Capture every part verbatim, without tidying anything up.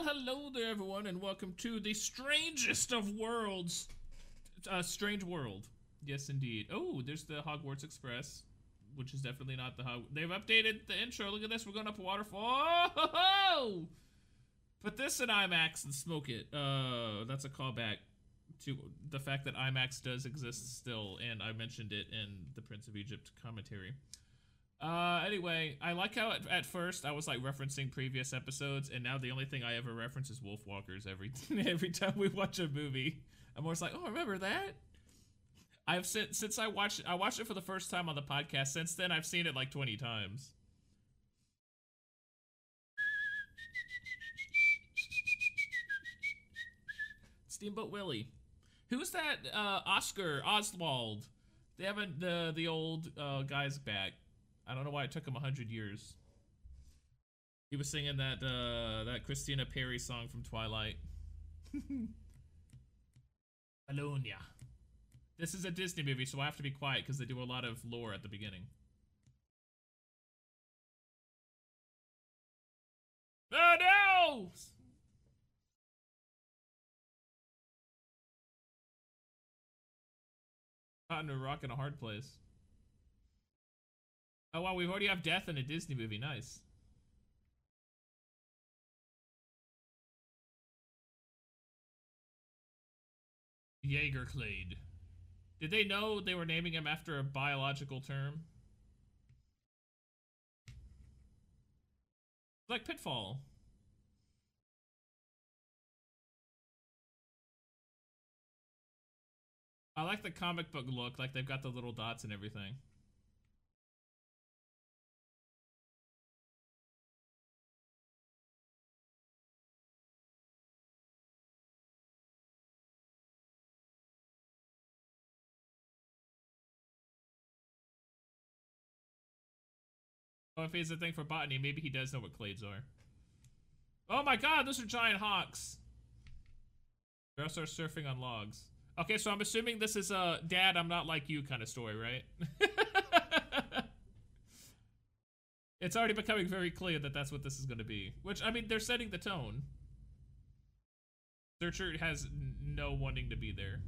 Well, hello there, everyone, and welcome to the strangest of worlds. Uh, strange world. Yes, indeed. Oh, there's the Hogwarts Express, which is definitely not the Hog. They've updated the intro. Look at this. We're going up a waterfall. Oh! Put this in IMAX and smoke it. Uh, that's a callback to the fact that IMAX does exist still, and I mentioned it in the Prince of Egypt commentary. Uh, anyway, I like how at, at first I was like referencing previous episodes, and now the only thing I ever reference is Wolfwalkers every every time we watch a movie. I'm always like, oh, remember that? I've since since I watched I watched it for the first time on the podcast. Since then, I've seen it like twenty times. Steamboat Willie. Who's that? Uh, Oscar Oswald. They haven't the the old uh, guys back. I don't know why it took him a hundred years. He was singing that uh, that Christina Perry song from Twilight. Alonia. This is a Disney movie, so I have to be quiet because they do a lot of lore at the beginning. Oh no! Caught in a rock in a hard place. Oh wow, we've already have death in a Disney movie. Nice. Jaegerclade. Did they know they were naming him after a biological term? Like Pitfall. I like the comic book look, like they've got the little dots and everything. Oh, if he's a thing for botany, maybe he does know what clades are. Oh my god, those are giant hawks. They also are surfing on logs. Okay, so I'm assuming this is a dad, I'm not like you kind of story, right? It's already becoming very clear that that's what this is going to be. Which, I mean, they're setting the tone. Searcher has no wanting to be there.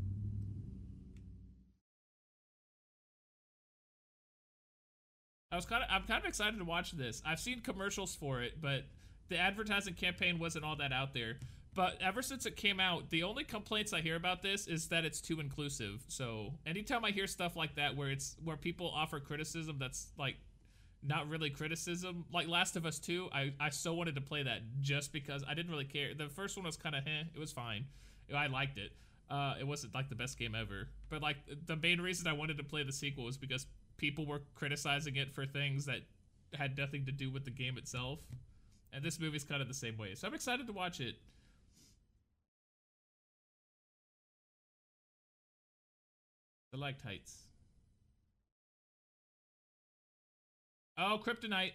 I was kind of, I'm kind of excited to watch this. I've seen commercials for it, but the advertising campaign wasn't all that out there. But ever since it came out, the only complaints I hear about this is that it's too inclusive. So anytime I hear stuff like that, where it's where people offer criticism that's like not really criticism, like Last of Us two, I I so wanted to play that just because I didn't really care. The first one was kind of eh, it was fine. I liked it. Uh, it wasn't like the best game ever, but like the main reason I wanted to play the sequel was because people were criticizing it for things that had nothing to do with the game itself. And this movie's kind of the same way. So I'm excited to watch it. Stalactites. Oh, kryptonite.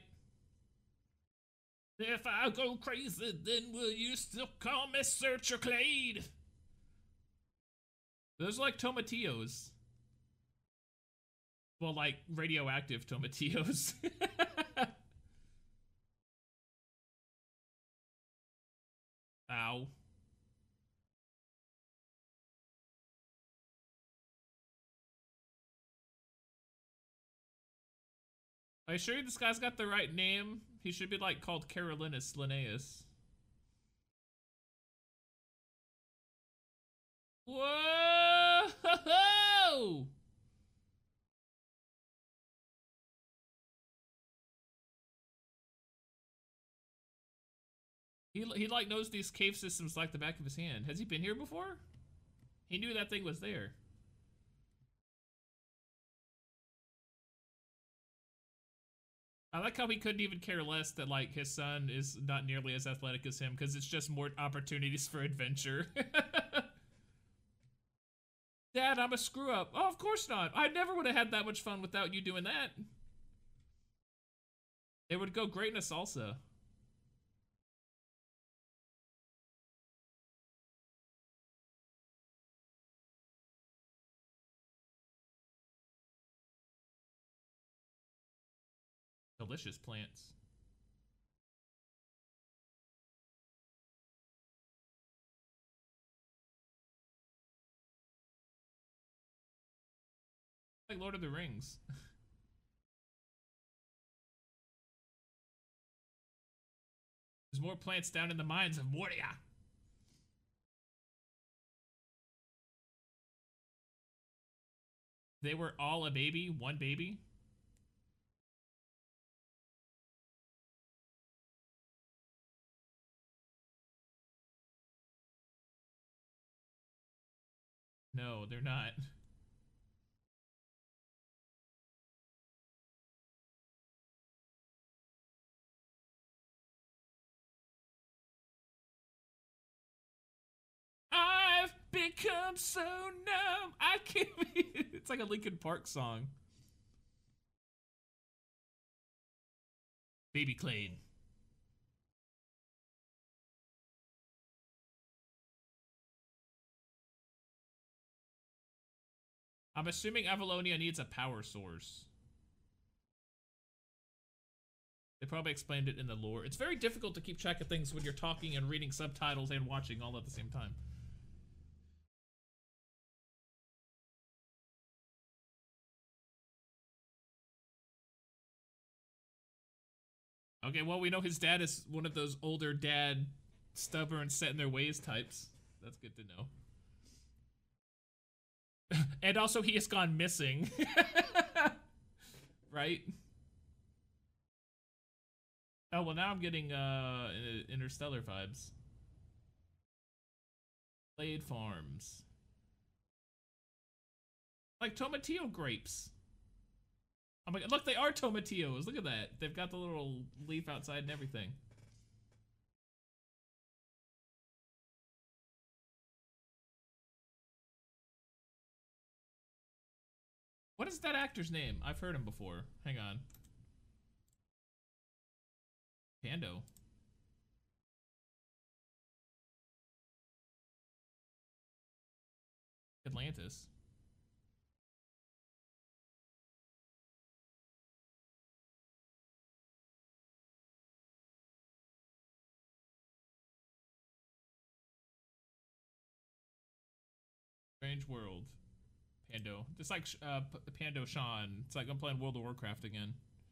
If I go crazy, then will you still call me Searcher Clade? Those are like tomatillos. Well, like radioactive tomatillos. Ow. Are you sure this guy's got the right name? He should be like called Carolinus Linnaeus. Whoa! He, he like knows these cave systems like the back of his hand. Has he been here before? He knew that thing was there. I like how he couldn't even care less that like his son is not nearly as athletic as him because it's just more opportunities for adventure. Dad, I'm a screw up. Oh, of course not. I never would have had that much fun without you doing that. It would go great in a salsa. Delicious plants. Like Lord of the Rings. There's more plants down in the mines of Moria. They were all a baby, one baby. No, they're not. I've become so numb. I can't be. It's like a Linkin Park song. Baby Clade. I'm assuming Avalonia needs a power source. They probably explained it in the lore. It's very difficult to keep track of things when you're talking and reading subtitles and watching all at the same time. Okay, well, we know his dad is one of those older dad, stubborn, set in their ways types. That's good to know. And also, he has gone missing. Right? Oh, well, now I'm getting uh, Interstellar vibes. Glade Farms. Like tomatillo grapes. Oh my god, look, they are tomatillos. Look at that. They've got the little leaf outside and everything. What is that actor's name? I've heard him before. Hang on. Pando. Atlantis. Strange World. Pando. Just like uh, Pando Sean. It's like I'm playing World of Warcraft again.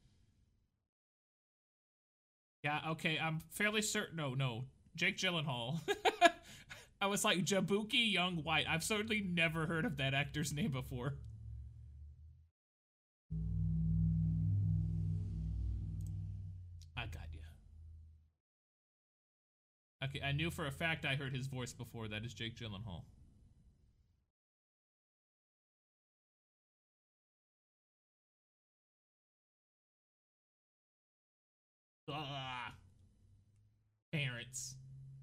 Yeah, okay, I'm fairly certain. No, no. Jake Gyllenhaal. I was like, Jabuki Young White. I've certainly never heard of that actor's name before. I got you. Okay, I knew for a fact I heard his voice before. That is Jake Gyllenhaal. Ugh. Parents.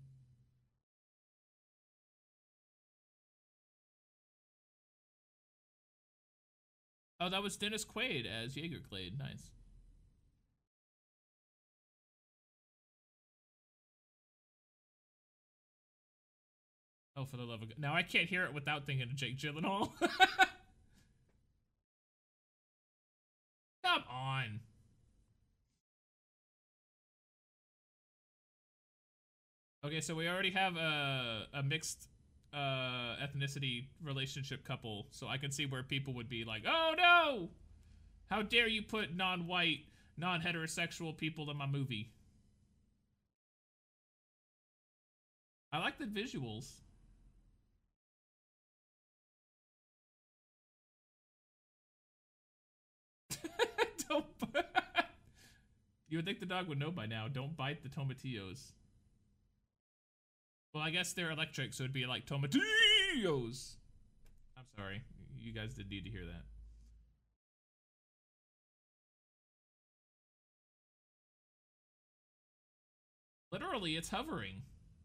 Oh, that was Dennis Quaid as Jaeger Clade. Nice. Oh, for the love of God. Now I can't hear it without thinking of Jake Gyllenhaal. Come on. Okay, so we already have a, a mixed uh, ethnicity relationship couple, so I can see where people would be like, oh no! How dare you put non-white, non-heterosexual people in my movie? I like the visuals. Don't. You would think the dog would know by now. Don't bite the tomatillos. Well, I guess they're electric, so it'd be like tomatillos. I'm sorry. You guys did need to hear that. Literally, it's hovering.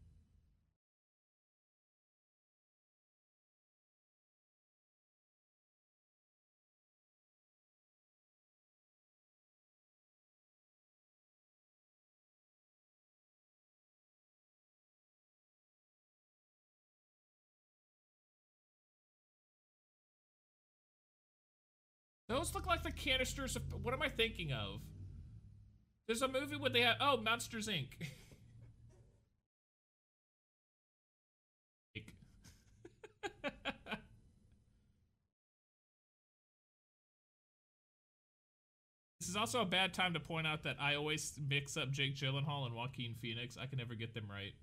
Those look like the canisters of... What am I thinking of? There's a movie where they have... Oh, Monsters, Incorporated. This is also a bad time to point out that I always mix up Jake Gyllenhaal and Joaquin Phoenix. I can never get them right.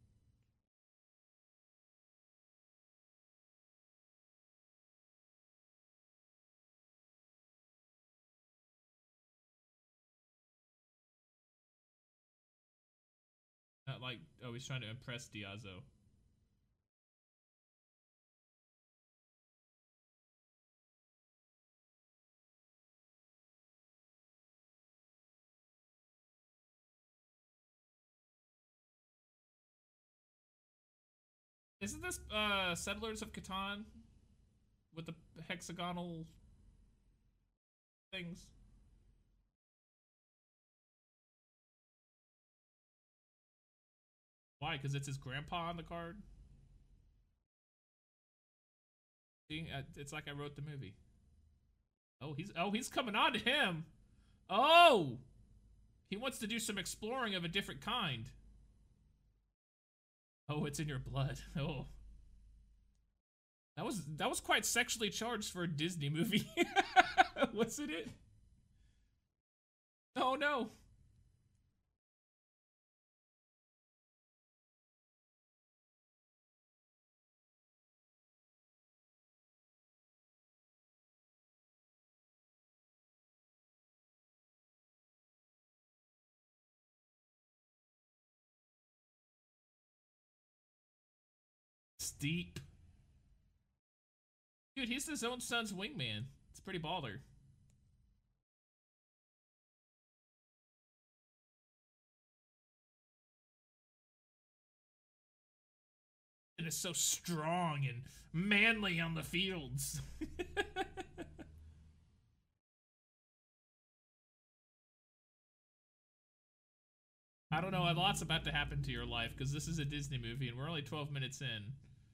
Not like, oh, he's trying to impress Diazo. Isn't this uh, Settlers of Catan with the hexagonal things? Why? Because it's his grandpa on the card? See, it's like I wrote the movie. Oh, he's oh he's coming on to him. Oh, he wants to do some exploring of a different kind. Oh, it's in your blood. Oh, that was that was quite sexually charged for a Disney movie. Wasn't it? Oh no. Steep. Dude, he's his own son's wingman. It's pretty baller. And it's so strong and manly on the fields. I don't know, a lot's about to happen to your life because this is a Disney movie and we're only twelve minutes in.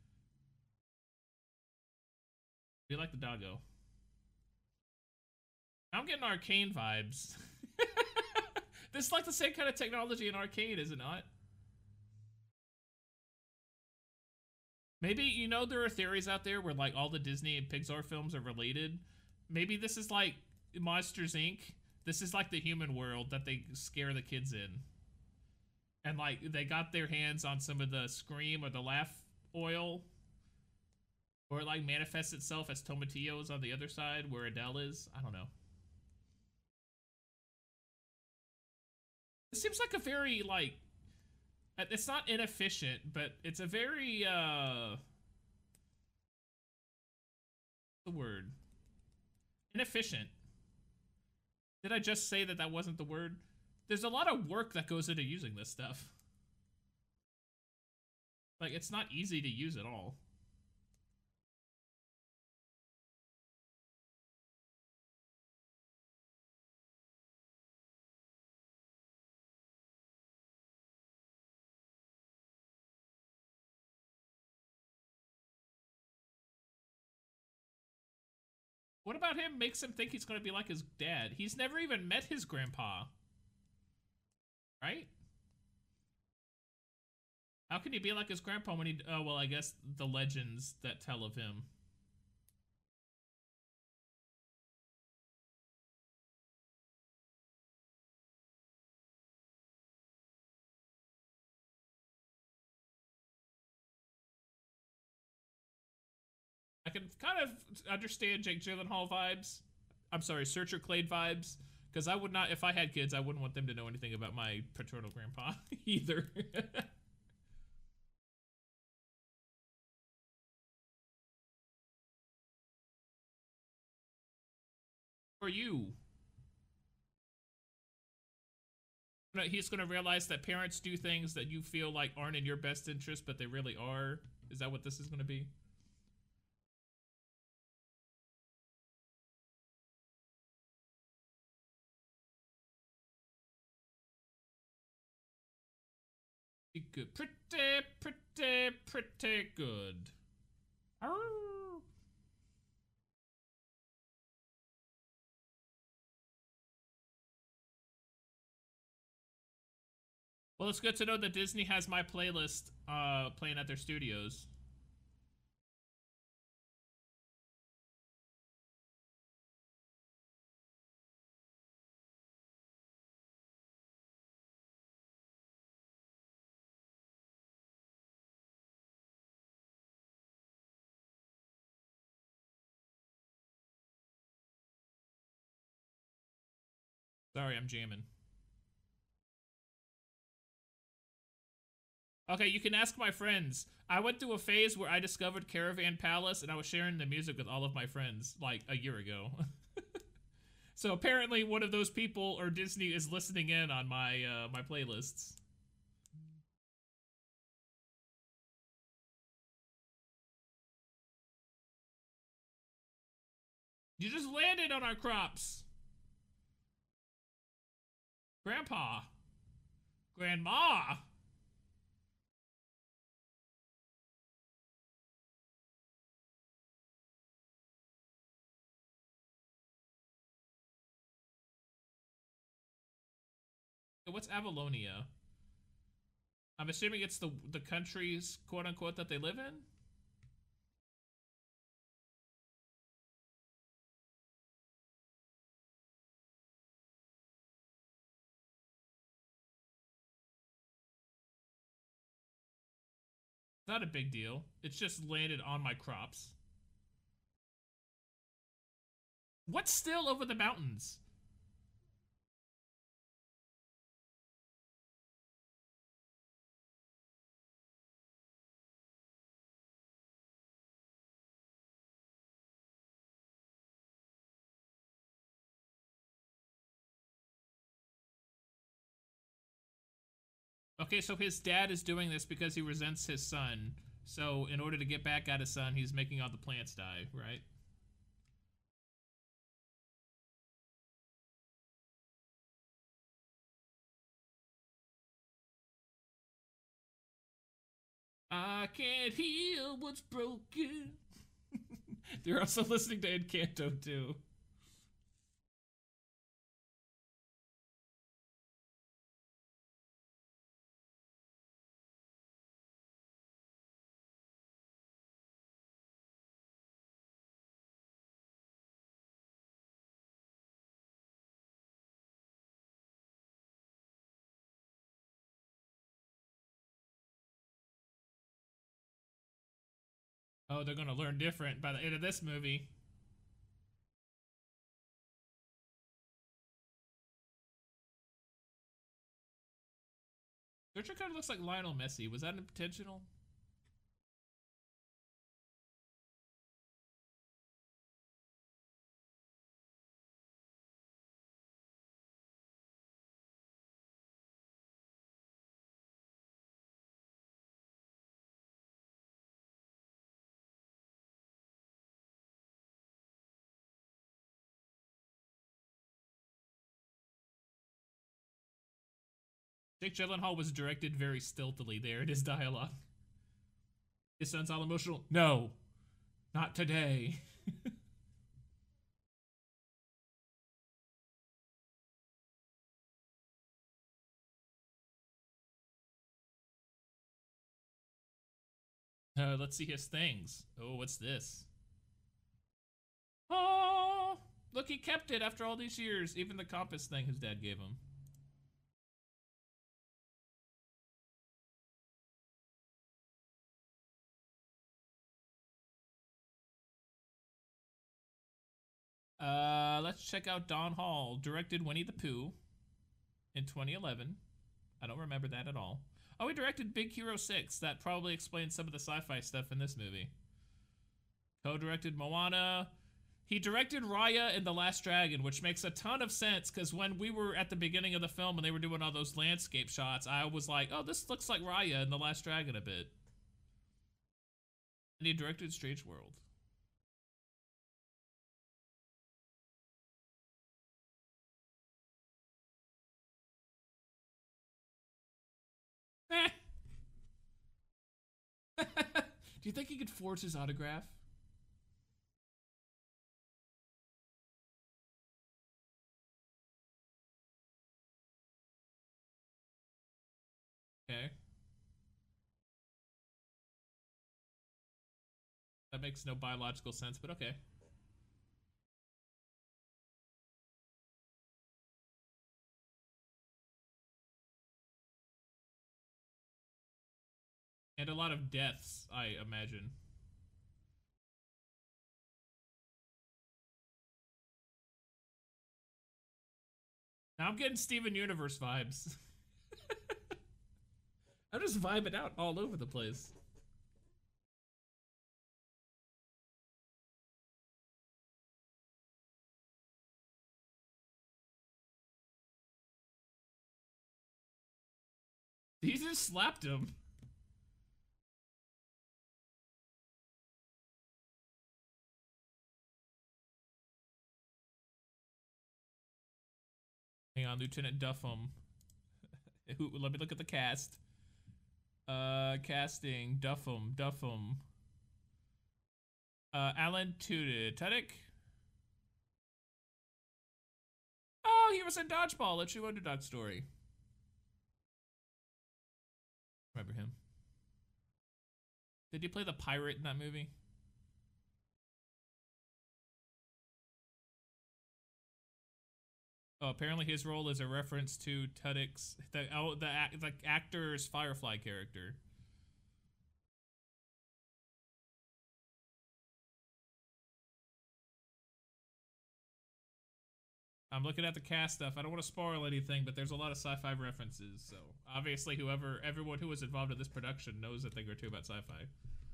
You like the doggo? I'm getting Arcane vibes. This is like the same kind of technology in Arcane, is it not? Maybe, you know, there are theories out there where like all the Disney and Pixar films are related. Maybe this is like Monsters, Incorporated. This is like the human world that they scare the kids in. And like they got their hands on some of the Scream or the Laugh oil. Or it like manifests itself as tomatillos on the other side where Adele is. I don't know. It seems like a very like, it's not inefficient, but it's a very uh the word inefficient. Did I just say that that wasn't the word? There's a lot of work that goes into using this stuff. Like, it's not easy to use at all. What about him makes him think he's going to be like his dad? He's never even met his grandpa. Right? How can he be like his grandpa when he... Oh, well, I guess the legends that tell of him. I can kind of understand Jake Gyllenhaal vibes. I'm sorry, Searcher Clade vibes. Because I would not, if I had kids, I wouldn't want them to know anything about my paternal grandpa either. For you. He's going to realize that parents do things that you feel like aren't in your best interest, but they really are. Is that what this is going to be? Good. Pretty, pretty, pretty good. Arr. Well, it's good to know that Disney has my playlist uh, playing at their studios. Sorry, I'm jamming. Okay, you can ask my friends. I went through a phase where I discovered Caravan Palace and I was sharing the music with all of my friends like a year ago. So apparently one of those people or Disney is listening in on my uh, my playlists. You just landed on our crops. Grandpa. Grandma. What's Avalonia? I'm assuming it's the the countries, quote unquote, that they live in? Not a big deal. It's just landed on my crops. What's still over the mountains? Okay, so his dad is doing this because he resents his son. So in order to get back at his son, he's making all the plants die, right? I can't heal what's broken. They're also listening to Encanto too. Oh, they're gonna learn different by the end of this movie. Richard kind of looks like Lionel Messi. Was that intentional? Jake Gyllenhaal was directed very stiltily there in his dialogue. His son's all emotional. No, not today. Uh, let's see his things. Oh, what's this? Oh, look, he kept it after all these years. Even the compass thing his dad gave him. Uh, let's check out Don Hall. Directed Winnie the Pooh in twenty eleven. I don't remember that at all. Oh, he directed Big Hero six. That probably explains some of the sci-fi stuff in this movie. Co-directed Moana. He directed Raya in The Last Dragon, which makes a ton of sense because when we were at the beginning of the film and they were doing all those landscape shots, I was like, oh, this looks like Raya in The Last Dragon a bit. And he directed Strange World. Eh. Do you think he could forge his autograph? Okay. That makes no biological sense, but okay. And a lot of deaths, I imagine. I'm getting Steven Universe vibes. I'm just vibing out all over the place. He just slapped him. Hang on, Lieutenant Duffum. Who, let me look at the cast. Uh, casting Duffum, Duffum. Uh, Alan Tudyk. Oh, he was in Dodgeball. A True Underdog Story. Remember him? Did he play the pirate in that movie? Oh, apparently his role is a reference to Tudyk's the oh the the actor's Firefly character. I'm looking at the cast stuff. I don't want to spoil anything, but there's a lot of sci-fi references. So obviously, whoever, everyone who was involved in this production knows a thing or two about sci-fi.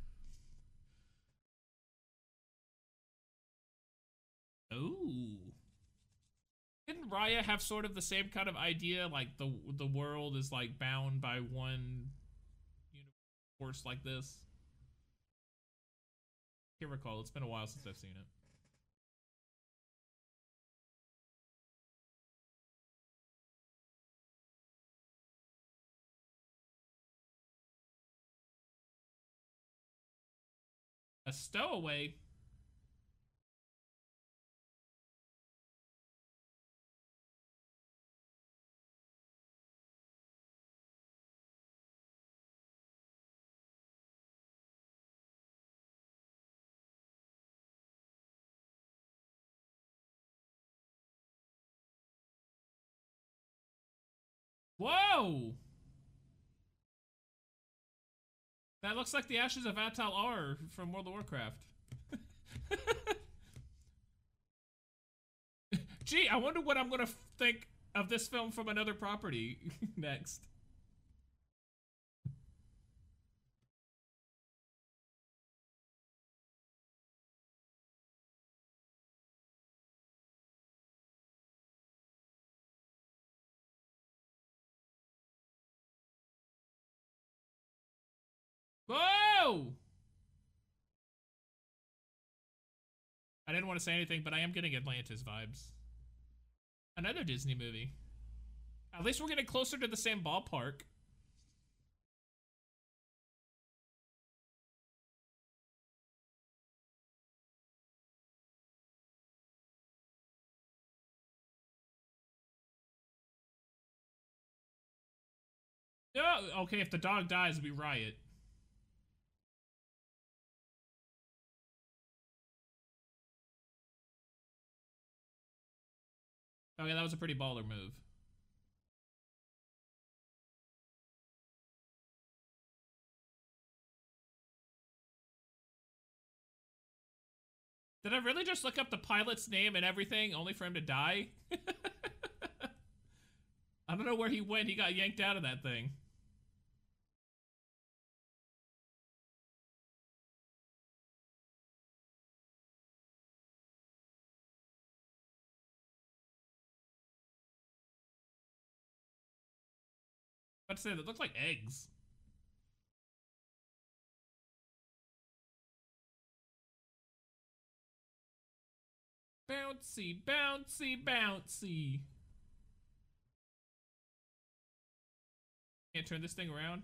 Ooh. Didn't Raya have sort of the same kind of idea, like the the world is like bound by one universe like this? Can't recall. It's been a while since I've seen it. A stowaway? Whoa! That looks like the ashes of Atal R from World of Warcraft. Gee, I wonder what I'm gonna think of this film from another property next. Whoa! I didn't want to say anything, but I am getting Atlantis vibes. Another Disney movie. At least we're getting closer to the same ballpark. Oh, okay, if the dog dies, we riot. Okay, that was a pretty baller move. Did I really just look up the pilot's name and everything, only for him to die? I don't know where he went. He got yanked out of that thing. I was about to say, that looks like eggs. Bouncy, bouncy, bouncy. Can't turn this thing around.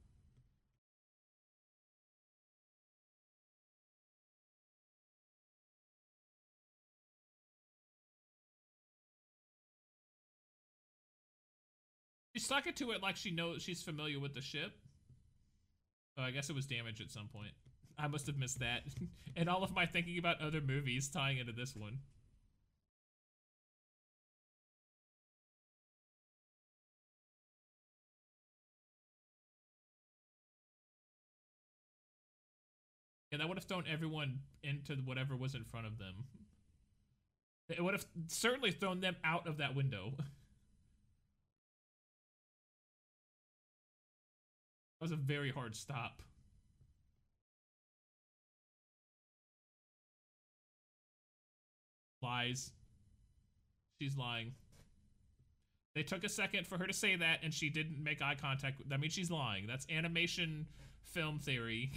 She stuck it to it like she knows she's familiar with the ship. Oh, I guess it was damaged at some point. I must have missed that. And all of my thinking about other movies tying into this one. Yeah, that would have thrown everyone into whatever was in front of them. It would have certainly thrown them out of that window. That was a very hard stop. Lies. She's lying. They took a second for her to say that, and she didn't make eye contact. That means she's lying. That's animation film theory.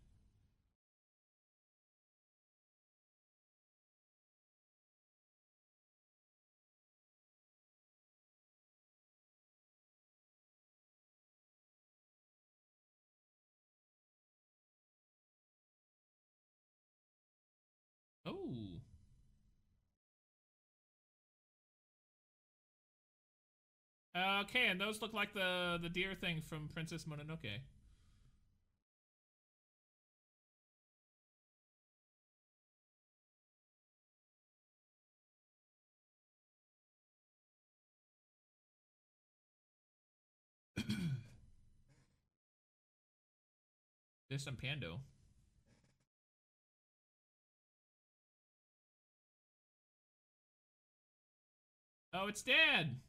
Oh. Okay, and those look like the the deer thing from Princess Mononoke. There's some Pando. Oh, it's Dad!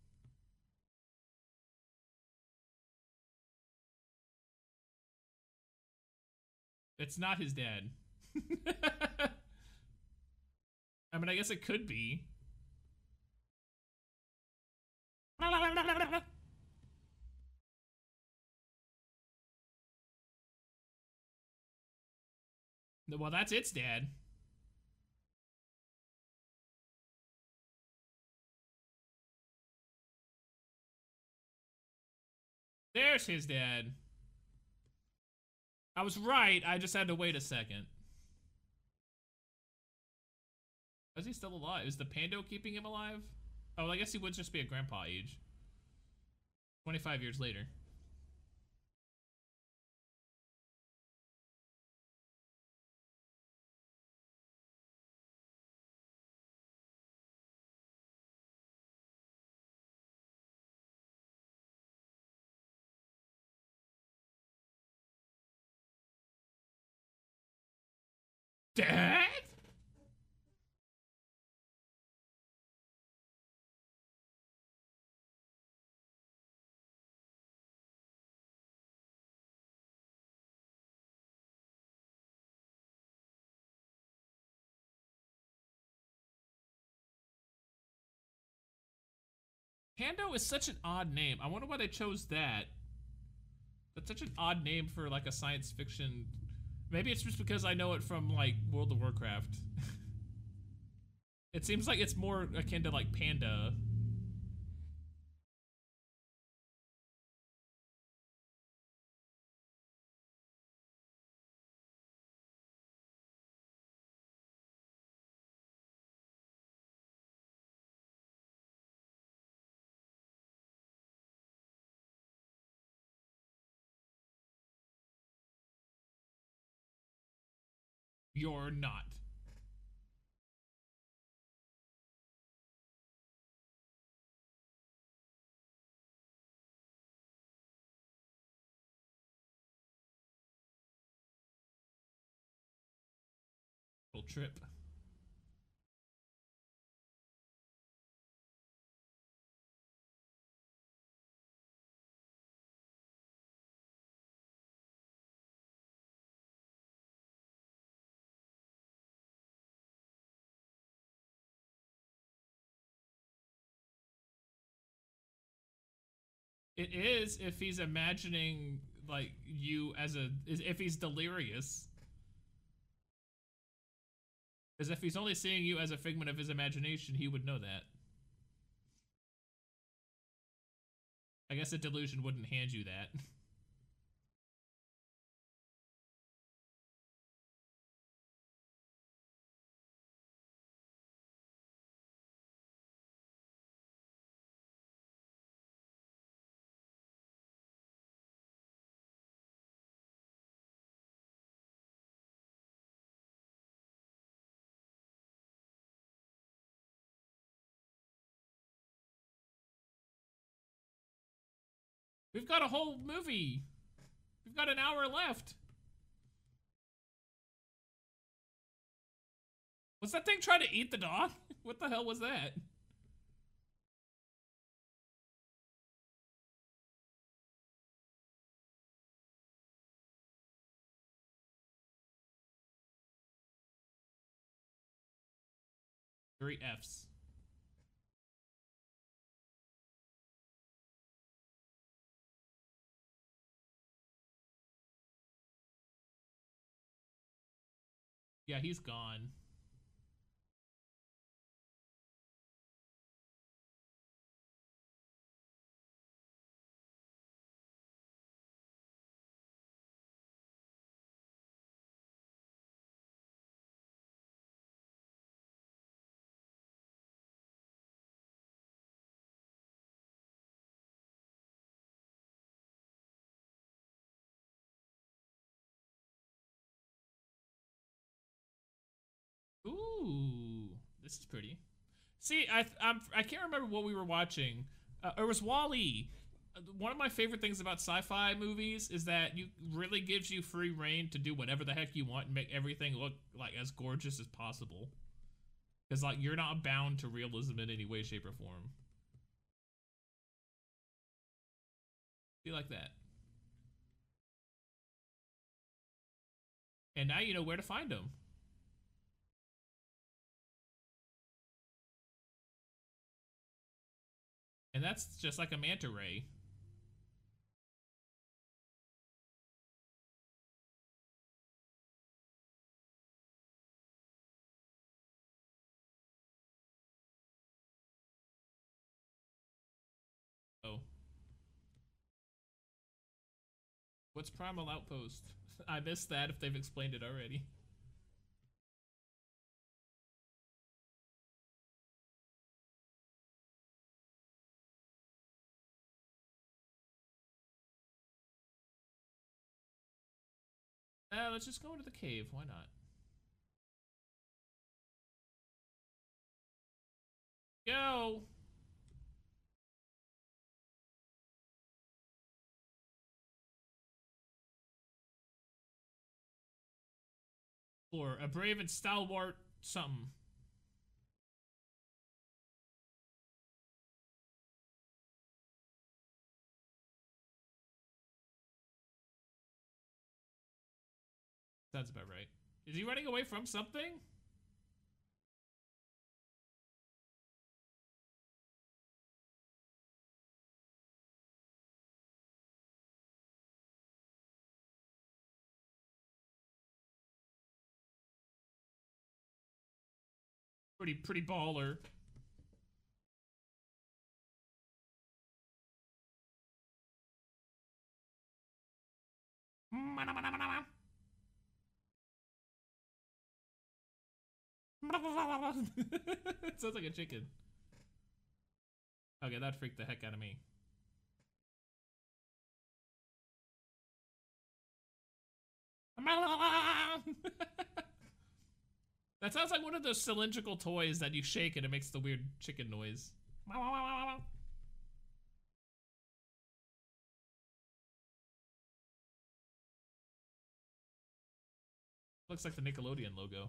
It's not his dad. I mean, I guess it could be. Well, that's its dad. There's his dad. I was right, I just had to wait a second. Is he still alive? Is the Pando keeping him alive? Oh, I guess he would just be a grandpa age. twenty-five years later. Dad? Pando is such an odd name. I wonder why they chose that. That's such an odd name for like a science fiction. Maybe it's just because I know it from like World of Warcraft. It seems like it's more akin to like Panda. You're not. Little trip. It is if he's imagining like you as a if he's delirious. Because if he's only seeing you as a figment of his imagination, he would know that. I guess a delusion wouldn't hand you that. We've got a whole movie. We've got an hour left. Was that thing trying to eat the dog? What the hell was that? Three F's. Yeah, he's gone. Ooh, this is pretty. See, I I'm, I can't remember what we were watching. Uh, it was Wall-E. Uh, One of my favorite things about sci-fi movies is that you really gives you free reign to do whatever the heck you want and make everything look like as gorgeous as possible. Because like you're not bound to realism in any way, shape, or form. Be like that. And now you know where to find them. And that's just like a manta ray. Oh. What's Primal Outpost? I missed that if they've explained it already. Uh, let's just go into the cave. Why not? Go! Or a brave and stalwart something. Sounds about right. Is he running away from something? Pretty, pretty baller. It sounds like a chicken. Okay, that freaked the heck out of me. That sounds like one of those cylindrical toys that you shake and it makes the weird chicken noise. Looks like the Nickelodeon logo.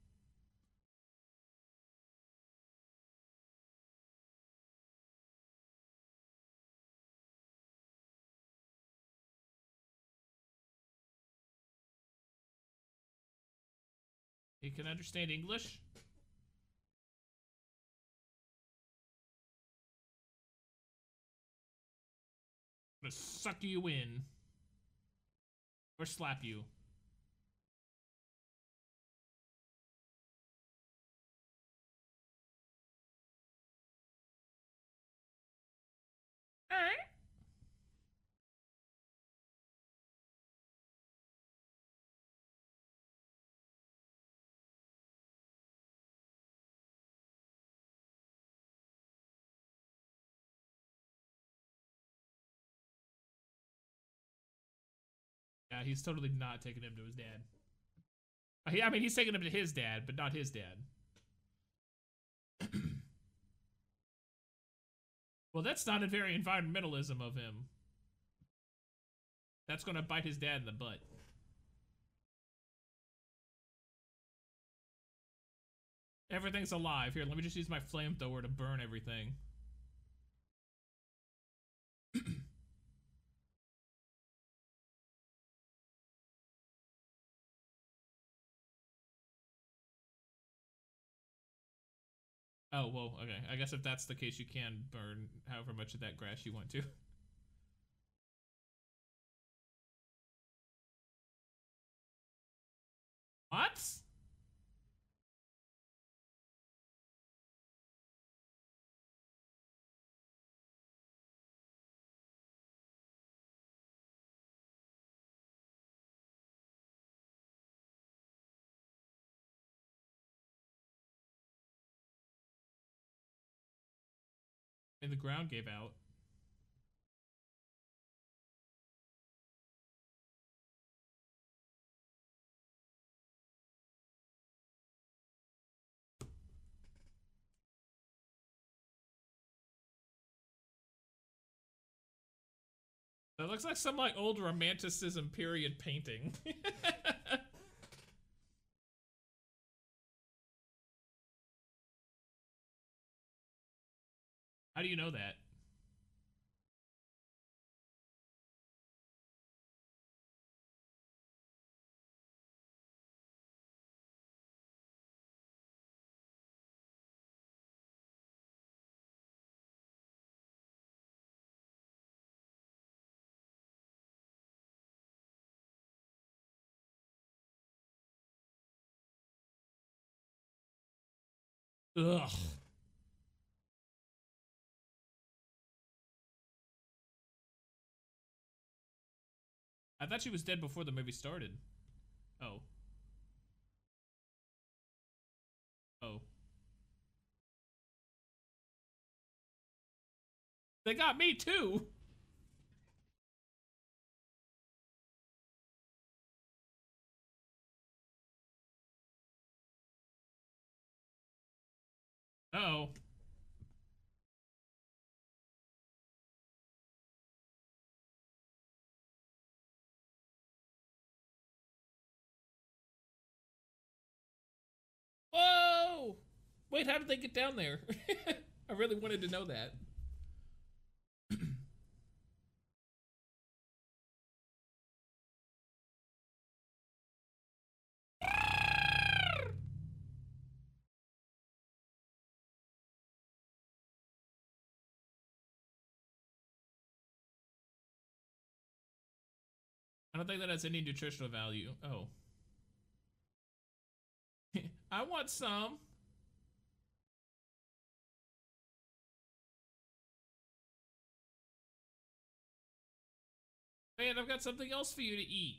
You can understand English? I'm gonna suck you in. Or slap you. Alright. Yeah, he's totally not taking him to his dad. I mean, he's taking him to his dad, but not his dad. Well, that's not a very environmentalism of him. That's gonna bite his dad in the butt. Everything's alive. Here, let me just use my flamethrower to burn everything. Oh, well, okay. I guess if that's the case, you can burn however much of that grass you want to. What? And the ground gave out. That looks like some like old romanticism period painting. How do you know that? Ugh. I thought she was dead before the movie started. Oh. Oh. They got me too! Uh oh. Whoa! Wait, how did they get down there? I really wanted to know that. I don't think that has any nutritional value. Oh. I want some. Man, I've got something else for you to eat.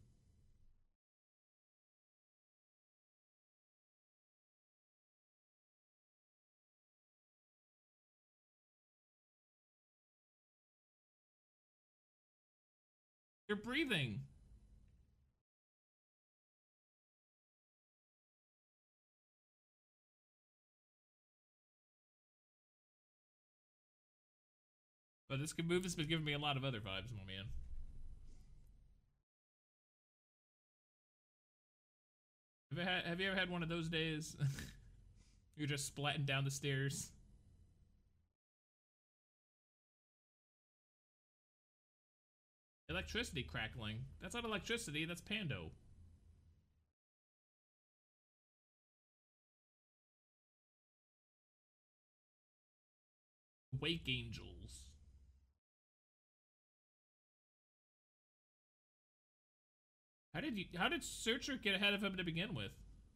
You're breathing. But this move has been giving me a lot of other vibes, my man. Have you, had, have you ever had one of those days? You're just splatting down the stairs. Electricity crackling. That's not electricity, that's Pando. Wake angels. How did you how did Searcher get ahead of him to begin with?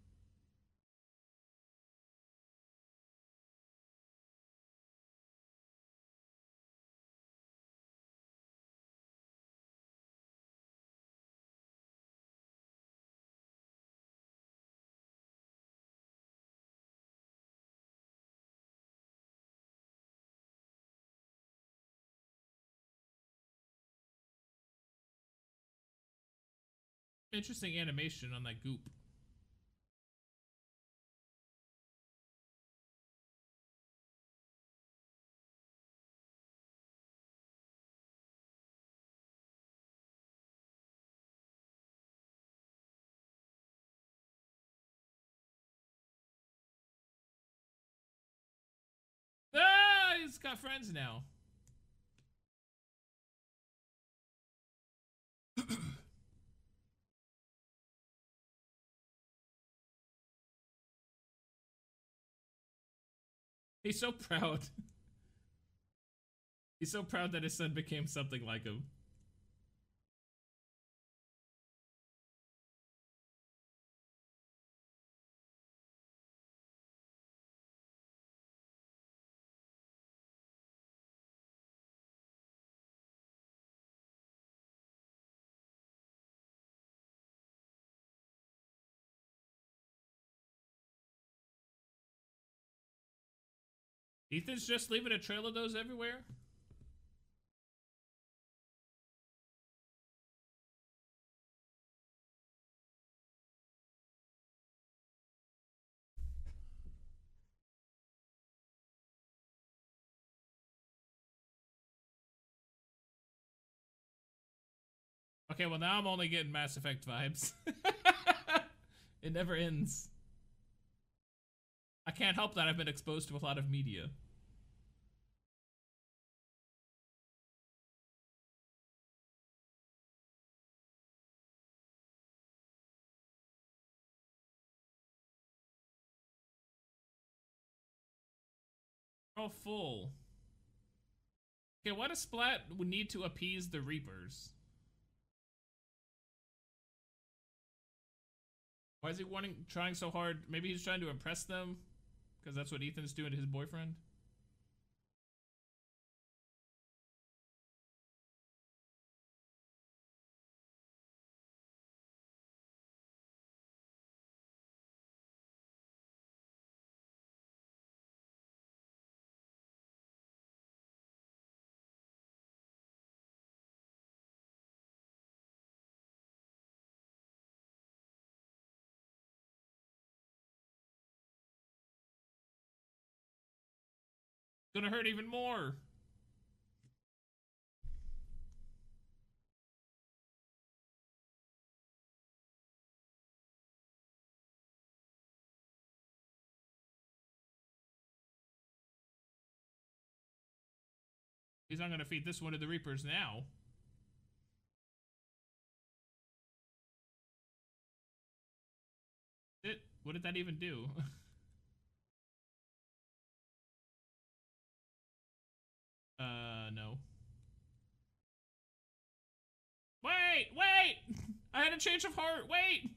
Interesting animation on that goop. Ah, he's got friends now. He's so proud. He's so proud that his son became something like him. Ethan's just leaving a trail of those everywhere? Okay, well now I'm only getting Mass Effect vibes. It never ends. I can't help that I've been exposed to a lot of media. Oh, full. Okay, why does Splat need to appease the Reapers? Why is he wanting, trying so hard? Maybe he's trying to impress them? Because that's what Ethan's doing to his boyfriend? It's gonna hurt even more. He's not gonna feed this one to the Reapers now. It, what did that even do? uh, no. Wait, wait! I had a change of heart, wait!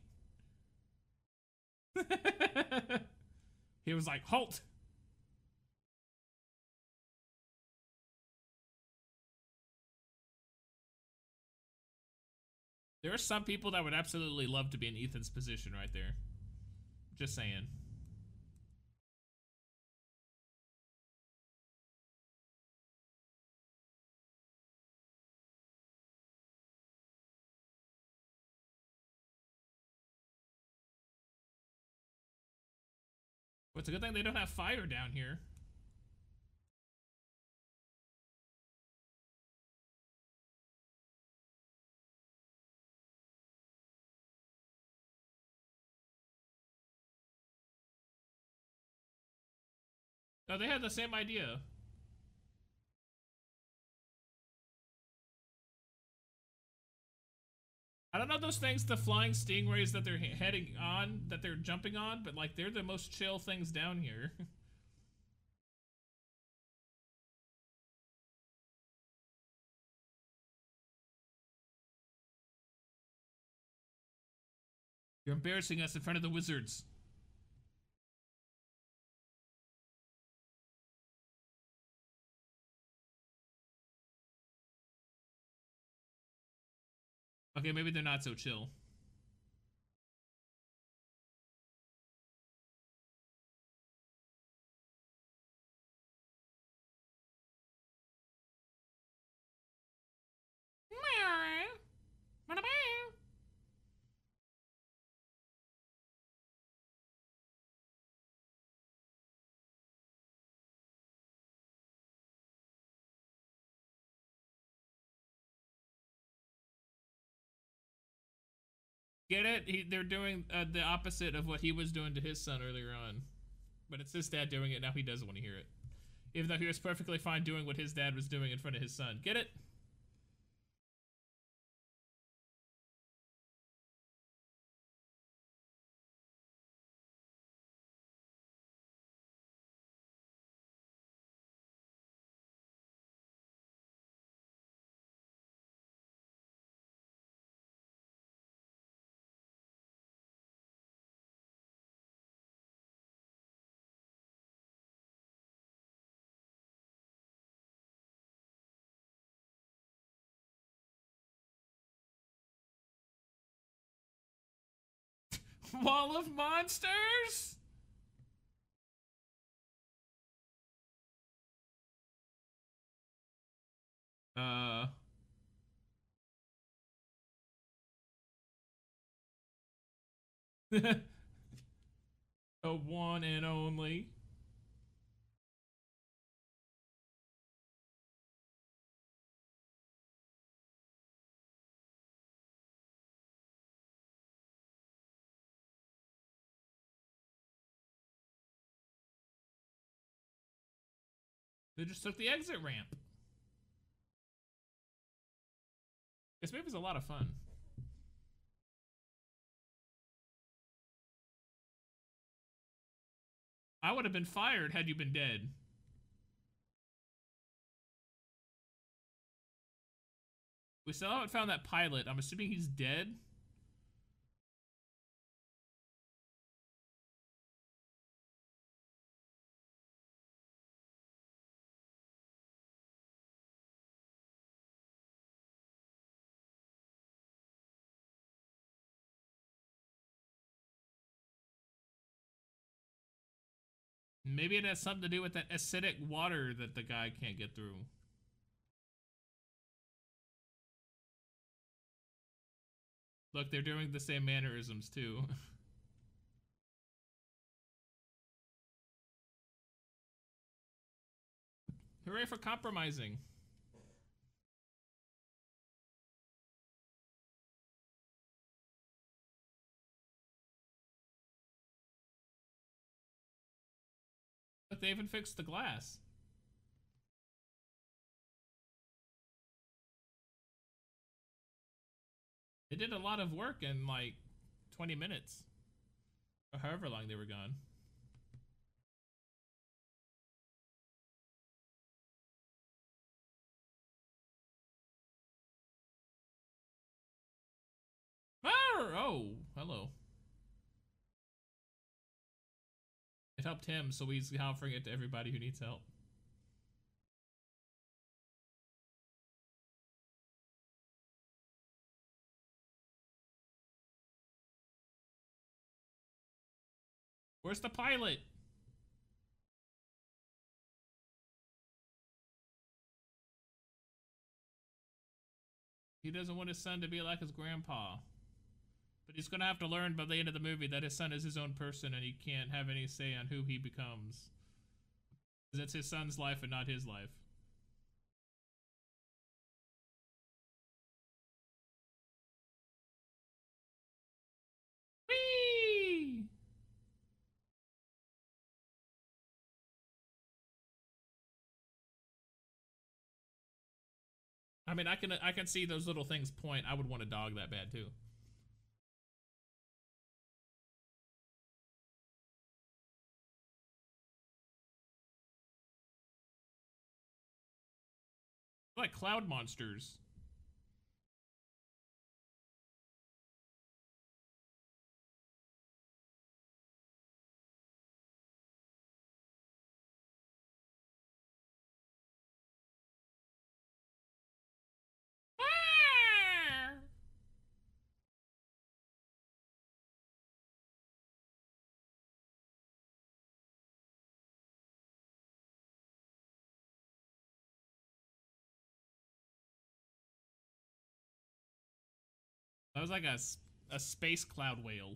He was like, halt! There are some people that would absolutely love to be in Ethan's position right there. Just saying. Well, it's a good thing they don't have fire down here. No, they had the same idea. I don't know those things, the flying stingrays that they're heading on, that they're jumping on, but like they're the most chill things down here. You're embarrassing us in front of the wizards. Okay, maybe they're not so chill. Get it? He, they're doing uh, the opposite of what he was doing to his son earlier on. But it's his dad doing it, now he doesn't want to hear it. Even though he was perfectly fine doing what his dad was doing in front of his son. Get it? Wall of monsters? Uh. The one and only. They just took the exit ramp. This movie's a lot of fun. I would have been fired had you been dead. We still haven't found that pilot. I'm assuming he's dead. Maybe it has something to do with that acidic water that the guy can't get through. Look, they're doing the same mannerisms too. Hooray for compromising. Look, they even fixed the glass. They did a lot of work in like twenty minutes. Or however long they were gone. Oh, hello. It helped him, so he's offering it to everybody who needs help. Where's the pilot? He doesn't want his son to be like his grandpa. But he's gonna have to learn by the end of the movie that his son is his own person and he can't have any say on who he becomes. Because it's his son's life and not his life. Whee! I mean, I can I can see those little things point. I would want a dog that bad too. Like cloud monsters. That was like a, a space cloud whale.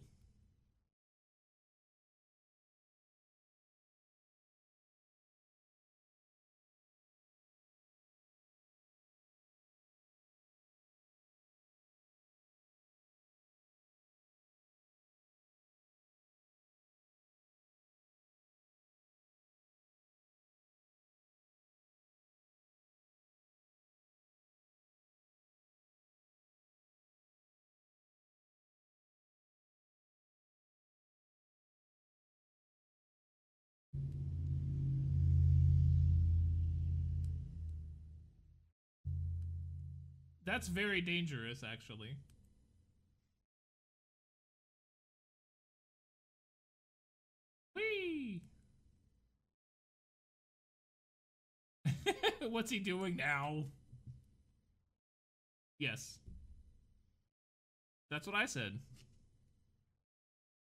That's very dangerous, actually. Whee! What's he doing now? Yes. That's what I said.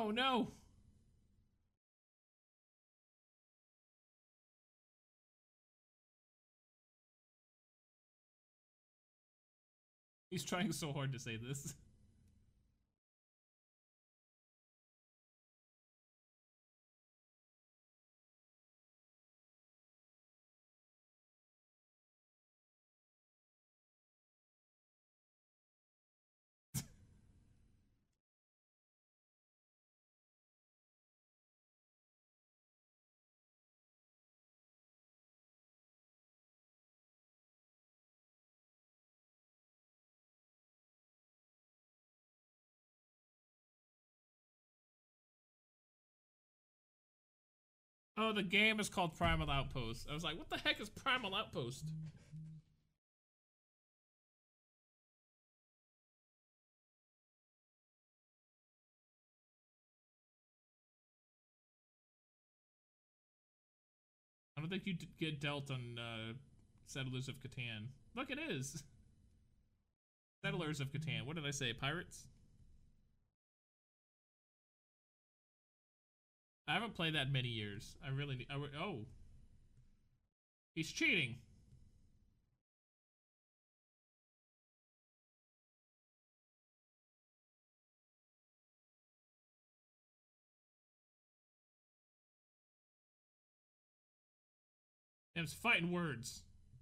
Oh no! He's trying so hard to say this. Oh, the game is called Primal Outpost. I was like, what the heck is Primal Outpost? I don't think you get dealt on uh, Settlers of Catan. Look, it is. Settlers of Catan. What did I say? Pirates? I haven't played that many years. I really need. I, oh. He's cheating. It's fighting words.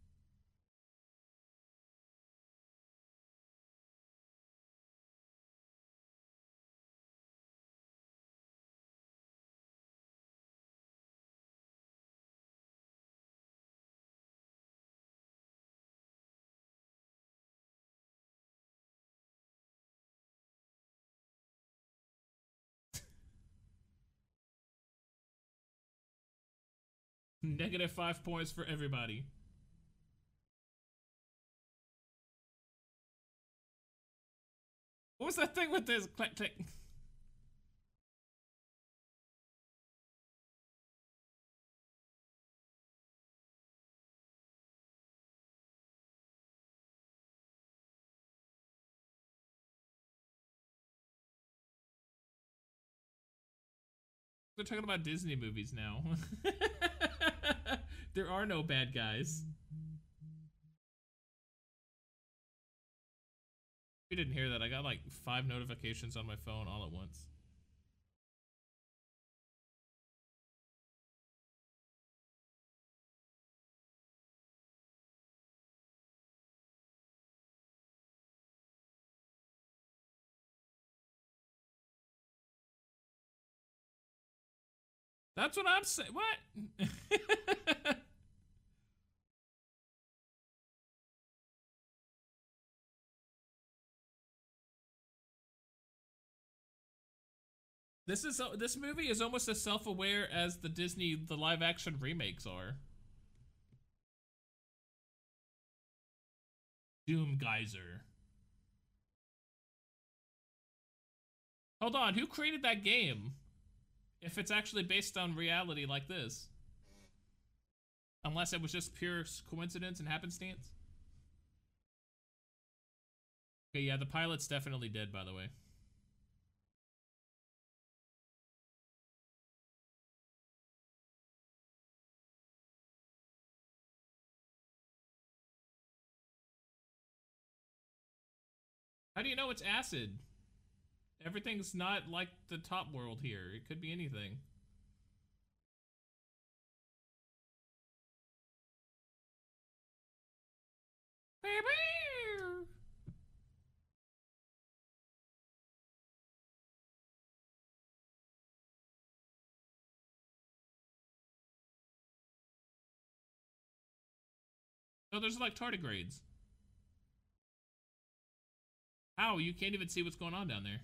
Negative five points for everybody. What was that thing with this? Click, click. They're talking about Disney movies now. There are no bad guys. You didn't hear that. I got like five notifications on my phone all at once. That's what I'm saying. What? This is this movie is almost as self-aware as the Disney the live-action remakes are. Doom Geyser. Hold on, who created that game? If it's actually based on reality like this. Unless it was just pure coincidence and happenstance. Okay, yeah, the pilot's definitely dead, by the way. How do you know it's acid? Everything's not like the top world here. It could be anything. Oh, there's like tardigrades. How? You can't even see what's going on down there.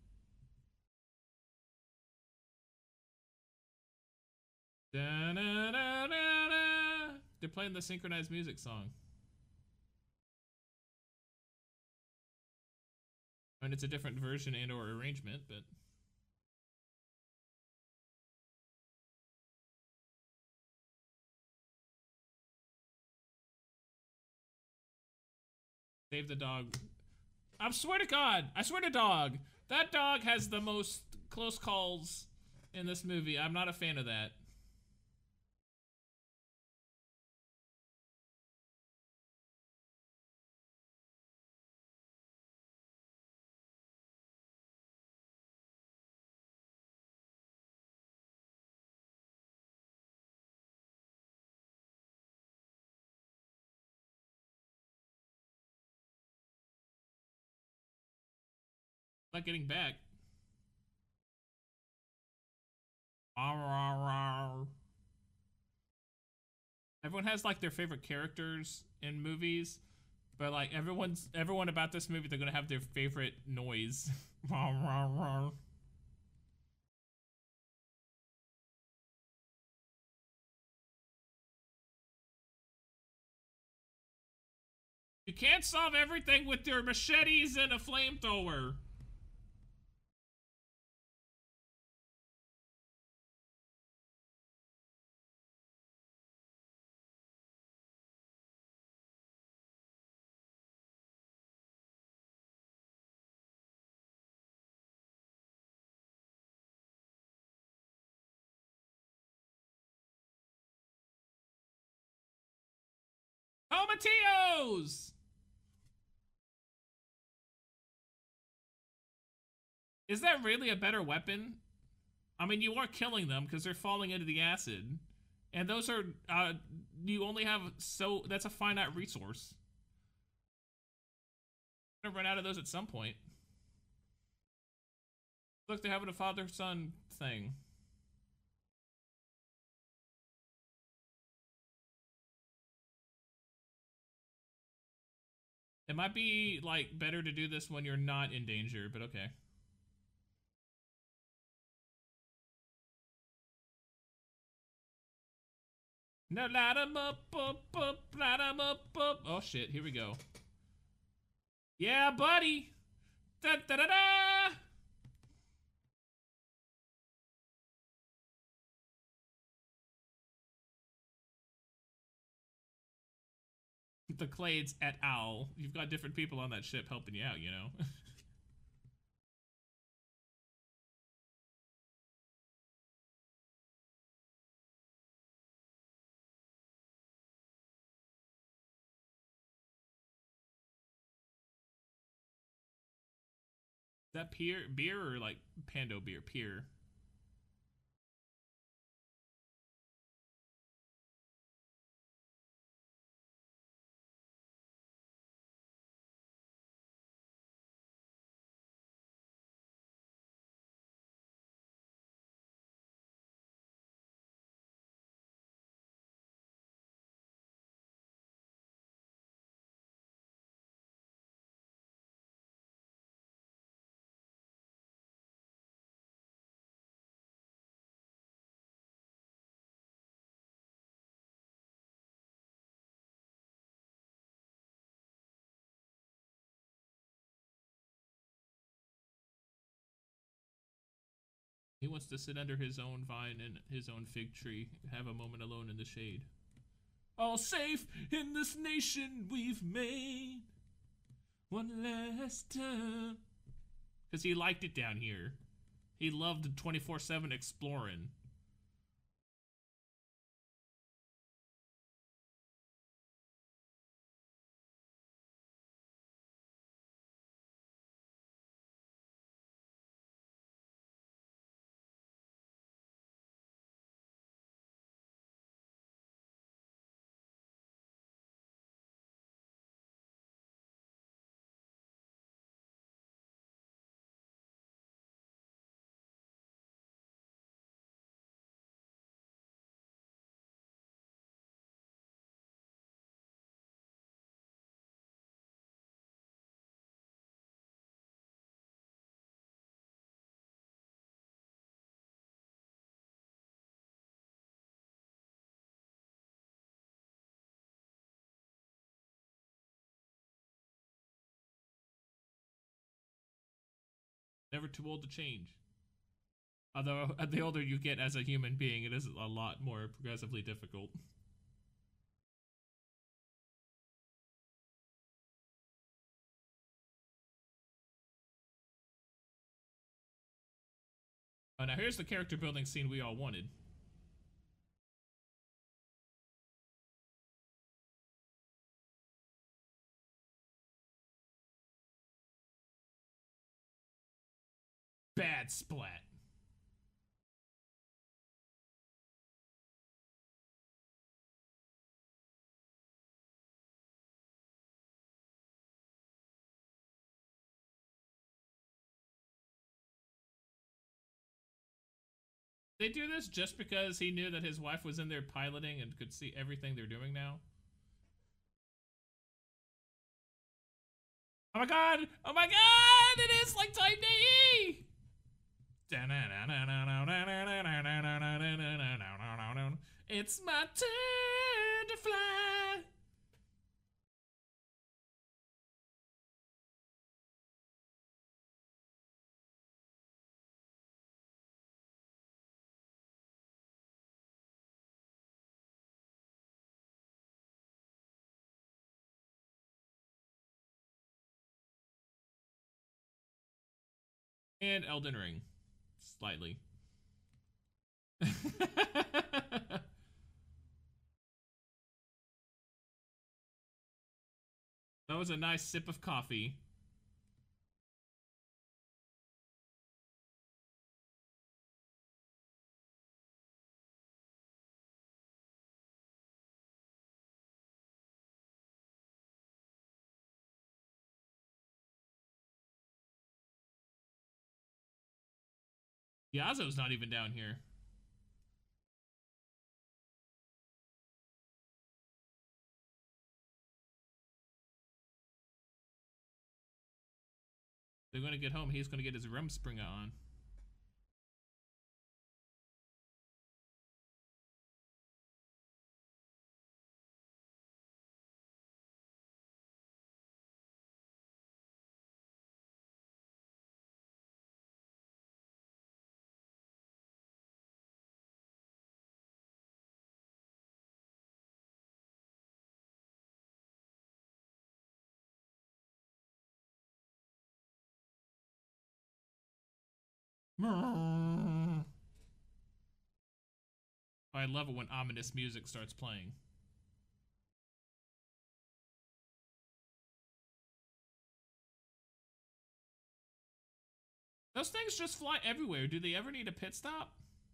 Da, da, da, da, da. They're playing the synchronized music song. And it's a different version and or arrangement, but... Save the dog. I swear to God, I swear to dog, that dog has the most close calls in this movie. I'm not a fan of that. Not getting back. Everyone has like their favorite characters in movies, but like everyone's everyone about this movie, they're gonna have their favorite noise. You can't solve everything with your machetes and a flamethrower. Tomatillos! Is that really a better weapon? I mean, you are killing them because they're falling into the acid. And those are, uh, you only have so, that's a finite resource. You're gonna run out of those at some point. Look, they're having a father-son thing. It might be, like, better to do this when you're not in danger, but okay. No, light 'em up, up, up, light 'em up, up. Oh shit, here we go. Yeah, buddy! Da da da da! The Clades et al. You've got different people on that ship helping you out, you know? Is that beer, beer or like Pando beer? Beer. He wants to sit under his own vine and his own fig tree, have a moment alone in the shade. All safe in this nation we've made. One last time. Because he liked it down here. He loved twenty-four seven exploring. Never too old to change. Although, the older you get as a human being, it is a lot more progressively difficult. now here's the character building scene we all wanted. Bad splat. They do this just because he knew that his wife was in there piloting and could see everything they're doing now? Oh my god! Oh my god! It is like Type A E! It's my turn to fly! And Elden Ring. Slightly. That was a nice sip of coffee. Yazo's not even down here. They're going to get home. He's going to get his Rumspringa on. I love it when ominous music starts playing. Those things just fly everywhere. Do they ever need a pit stop?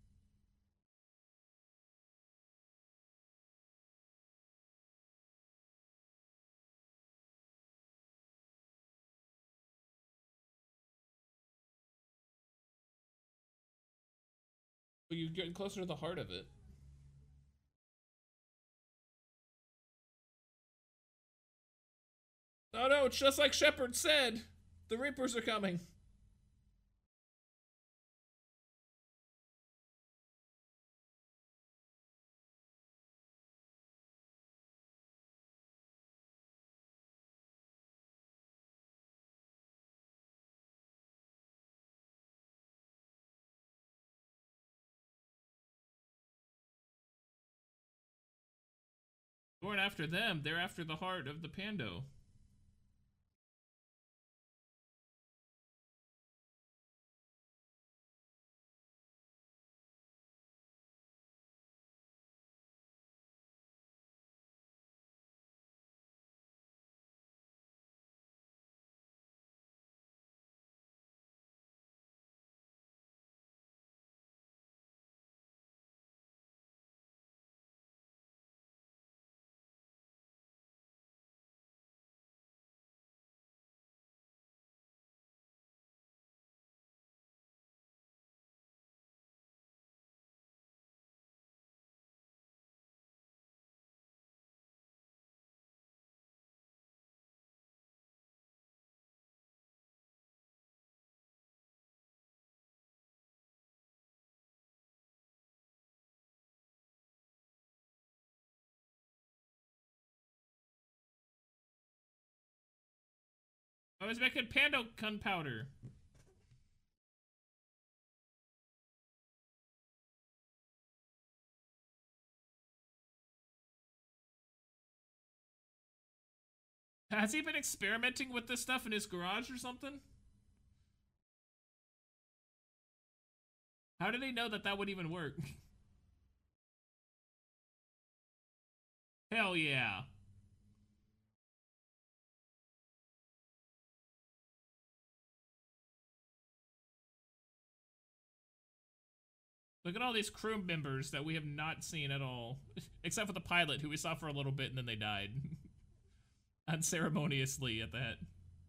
Well, you're getting closer to the heart of it. Oh no, it's just like Shepard said. The Reapers are coming. Going after them, they're after the heart of the Pando. I was making Pando gunpowder. Has he been experimenting with this stuff in his garage or something? How did he know that that would even work? Hell yeah. Look at all these crew members that we have not seen at all. Except for the pilot, who we saw for a little bit and then they died. Unceremoniously at that.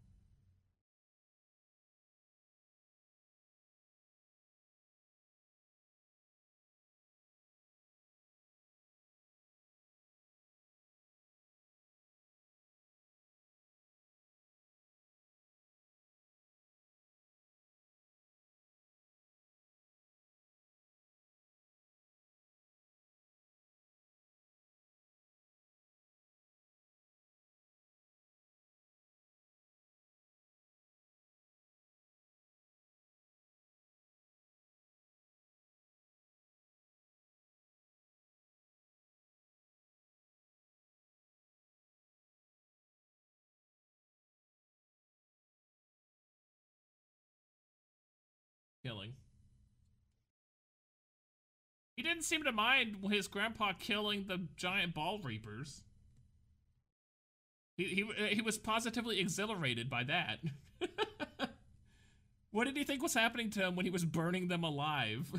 Killing. He didn't seem to mind his grandpa killing the giant ball reapers. He, he, he was positively exhilarated by that. What did he think was happening to him when he was burning them alive?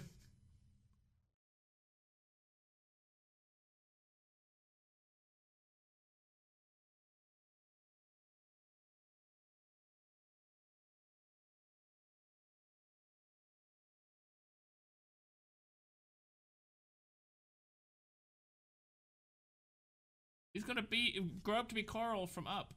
He's gonna be grow up to be Carl from Up.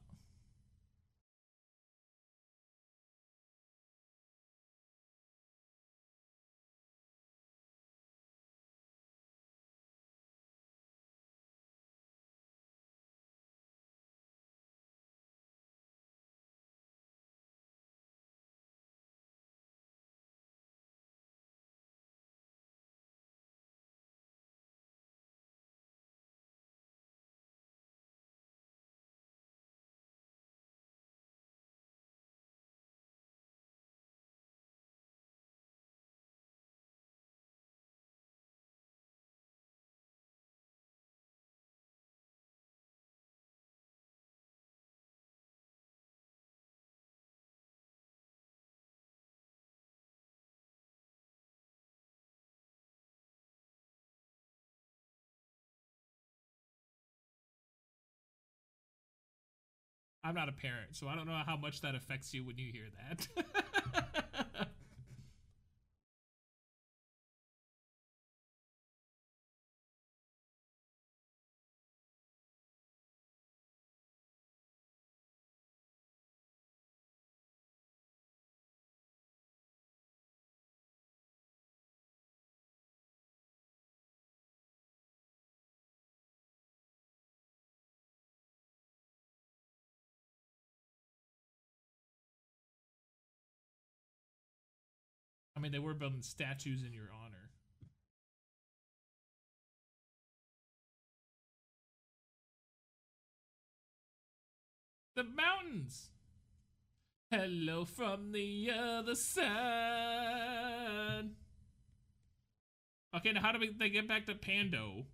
I'm not a parent, so I don't know how much that affects you when you hear that. I mean, they were building statues in your honor. The mountains! Hello from the other side. Okay, now how do we, they get back to Pando?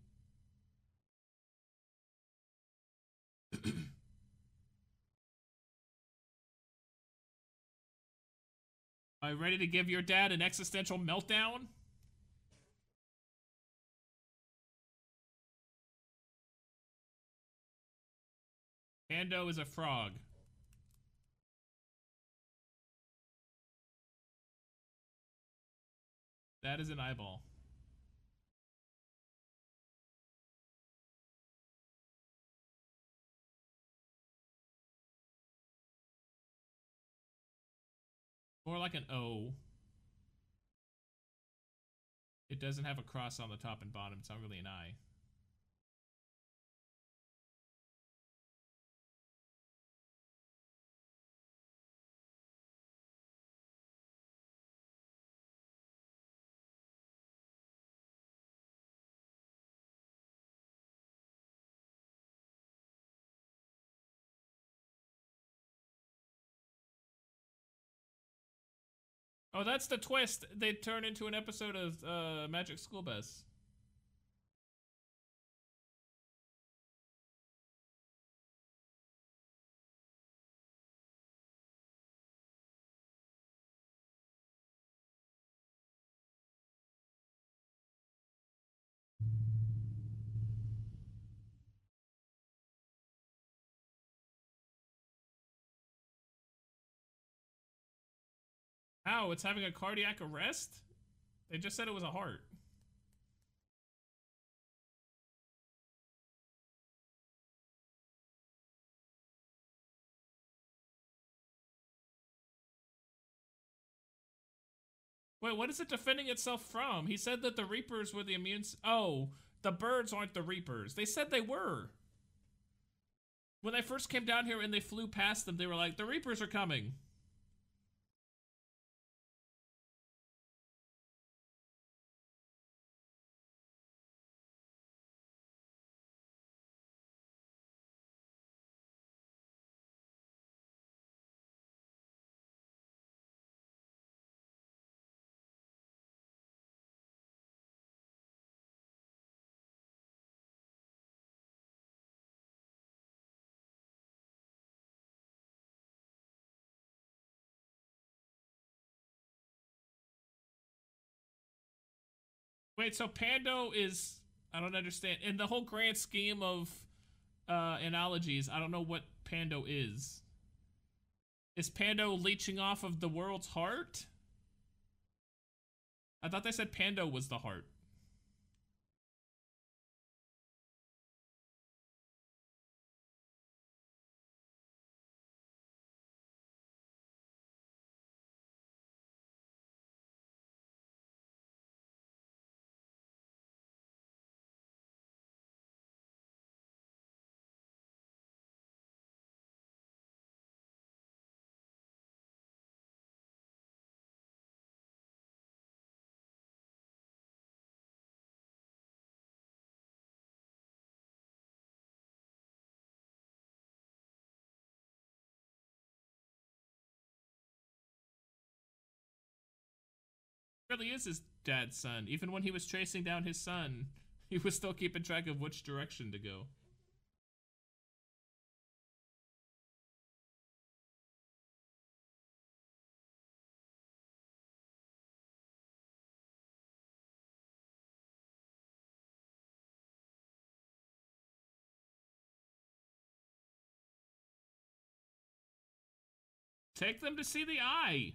Are you ready to give your dad an existential meltdown? Pando is a frog. That is an eyeball. More like an O. It doesn't have a cross on the top and bottom. It's not really an I. Oh, that's the twist. They turn into an episode of uh, Magic School Bus. Ow, it's having a cardiac arrest? They just said it was a heart. Wait, what is it defending itself from? He said that the Reapers were the immune... Oh, the birds aren't the Reapers. They said they were. When they first came down here and they flew past them, they were like, the Reapers are coming. Wait, so Pando is... I don't understand. In the whole grand scheme of uh, analogies, I don't know what Pando is. Is Pando leeching off of the world's heart? I thought they said Pando was the heart. Really is his dad's son. Even when he was chasing down his son, he was still keeping track of which direction to go. Take them to see the eye.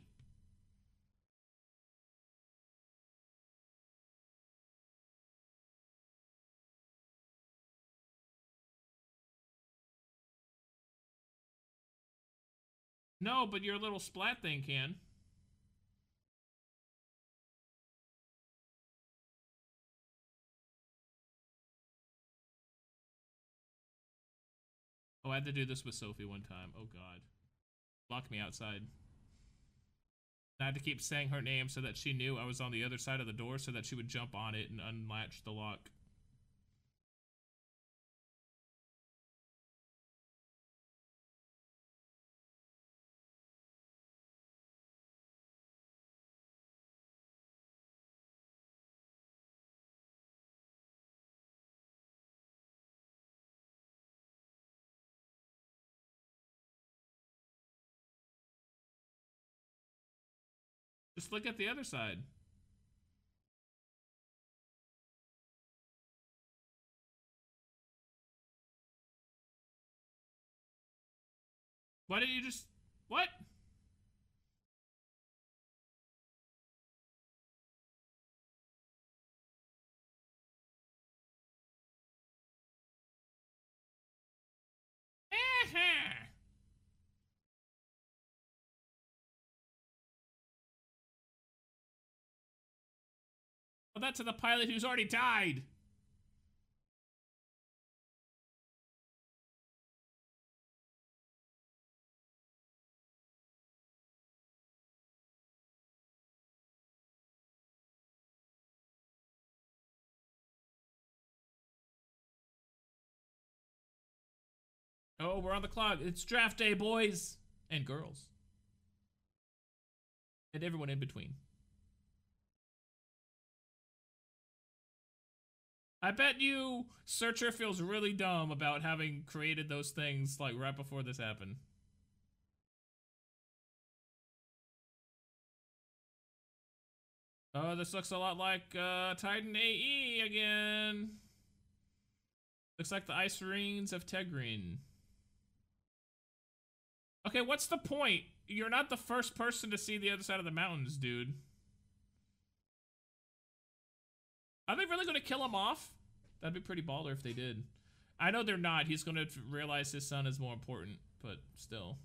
No, but your little splat thing can. Oh, I had to do this with Sophie one time. Oh, God. Lock me outside. I had to keep saying her name so that she knew I was on the other side of the door so that she would jump on it and unlatch the lock. Just look at the other side. Why didn't you just... What? Well, that's to the pilot who's already died. Oh, we're on the clock. It's draft day, boys and girls. and everyone in between. I bet you Searcher feels really dumb about having created those things like right before this happened. Oh, this looks a lot like uh, Titan A E again. Looks like the Ice Marines of Tegrin. Okay, what's the point? You're not the first person to see the other side of the mountains, dude. Are they really going to kill him off? That'd be pretty baller if they did. I know they're not. He's going to realize his son is more important, but still.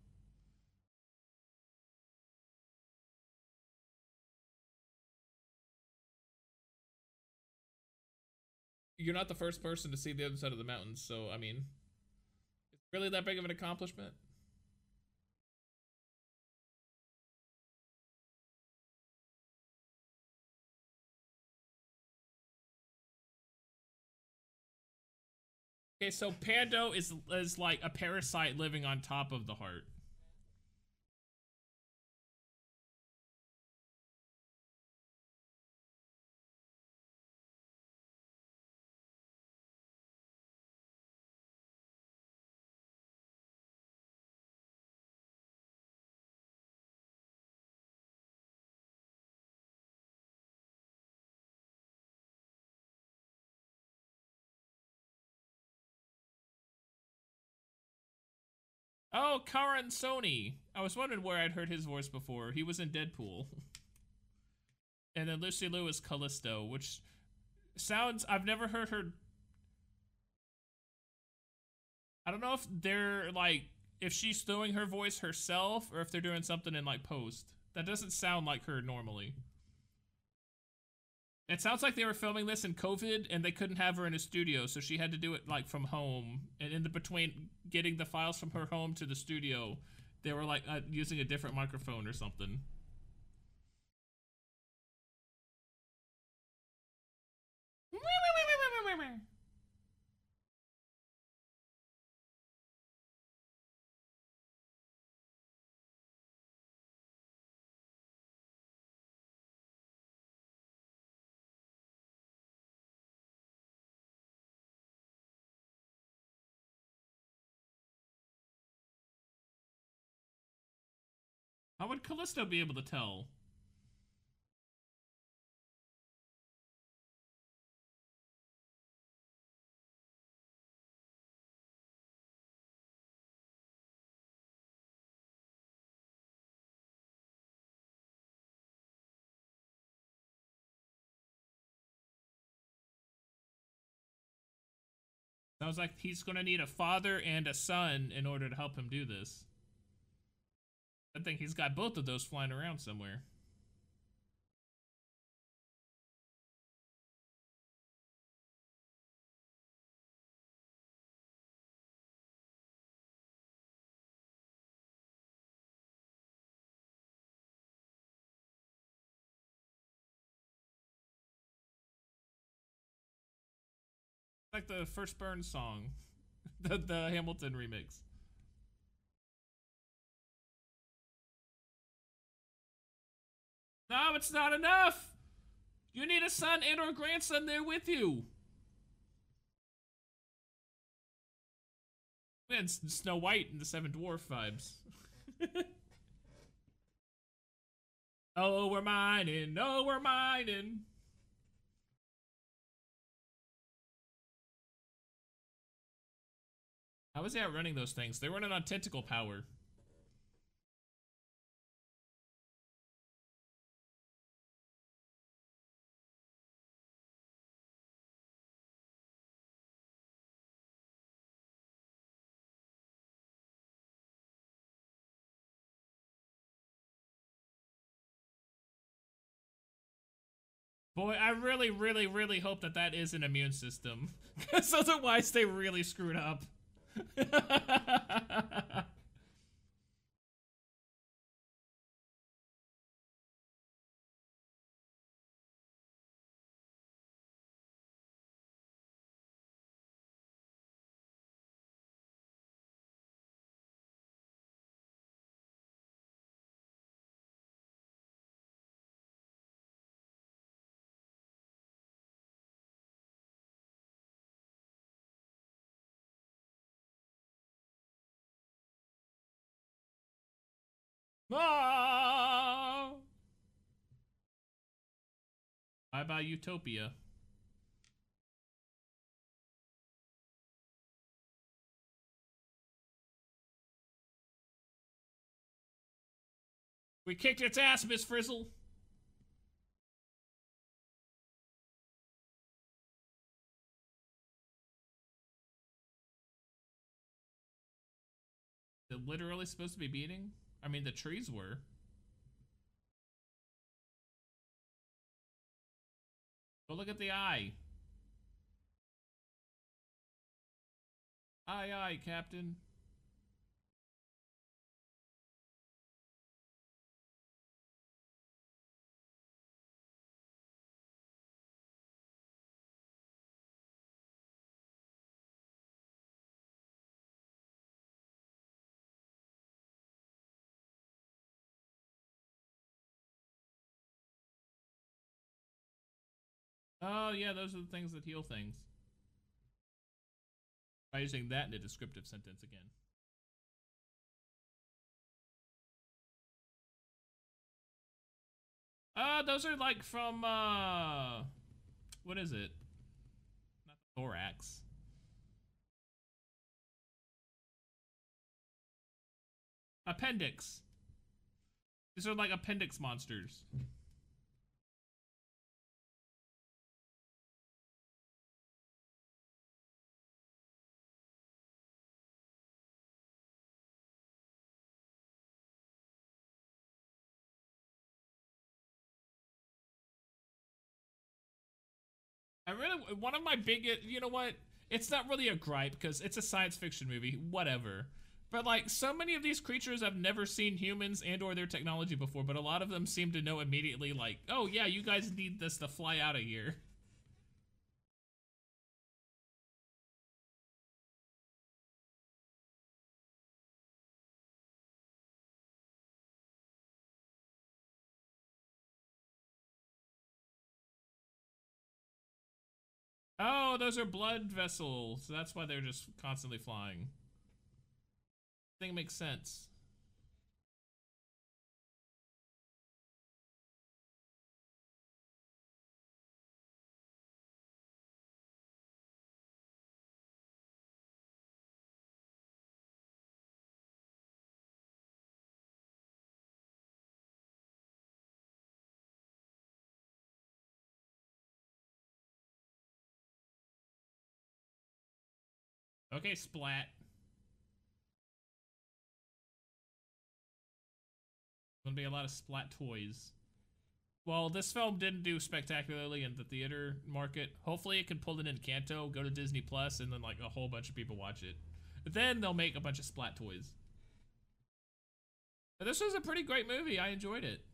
You're not the first person to see the other side of the mountains, so, I mean, it's really that big of an accomplishment? Okay, so Pando is is like a parasite living on top of the heart. Oh, Karan Sony. I was wondering where I'd heard his voice before. He was in Deadpool. And then Lucy Liu is Callisto, which sounds... I've never heard her... I don't know if they're, like... If she's doing her voice herself, or if they're doing something in, like, post. That doesn't sound like her normally. It sounds like they were filming this in COVID and they couldn't have her in a studio, so she had to do it like from home. And in the between getting the files from her home to the studio, they were like uh, using a different microphone or something. How would Callisto be able to tell? Sounds like he's gonna need a father and a son in order to help him do this. I think he's got both of those flying around somewhere. Like the first Burns song, the, the Hamilton remix. No, it's not enough. You need a son and or grandson there with you. Man, Snow White and the Seven Dwarf vibes. Oh, we're mining. Oh, we're mining. How was he outrunning those things? They were running on tentacle power. Boy, I really, really, really hope that that is an immune system. Because otherwise they really screwed up. Ah! Bye bye Utopia. We kicked its ass, Miss Frizzle. They're literally supposed to be beating? I mean, the trees were. Go look at the eye. Aye, aye, Captain. Oh, yeah, those are the things that heal things. By using that in a descriptive sentence again. Uh, those are like from, uh... what is it? Not the thorax. Appendix. These are like appendix monsters. I really, one of my biggest, you know what? It's not really a gripe because it's a science fiction movie, whatever. But like, so many of these creatures have never seen humans and or their technology before, but a lot of them seem to know immediately like, oh yeah, you guys need this to fly out of here. Oh, those are blood vessels. That's why they're just constantly flying. I think it makes sense. Okay, splat. Gonna be a lot of splat toys. Well, this film didn't do spectacularly in the theater market. Hopefully it can pull it in Encanto, go to Disney Plus, and then like a whole bunch of people watch it. Then they'll make a bunch of splat toys. But this was a pretty great movie. I enjoyed it.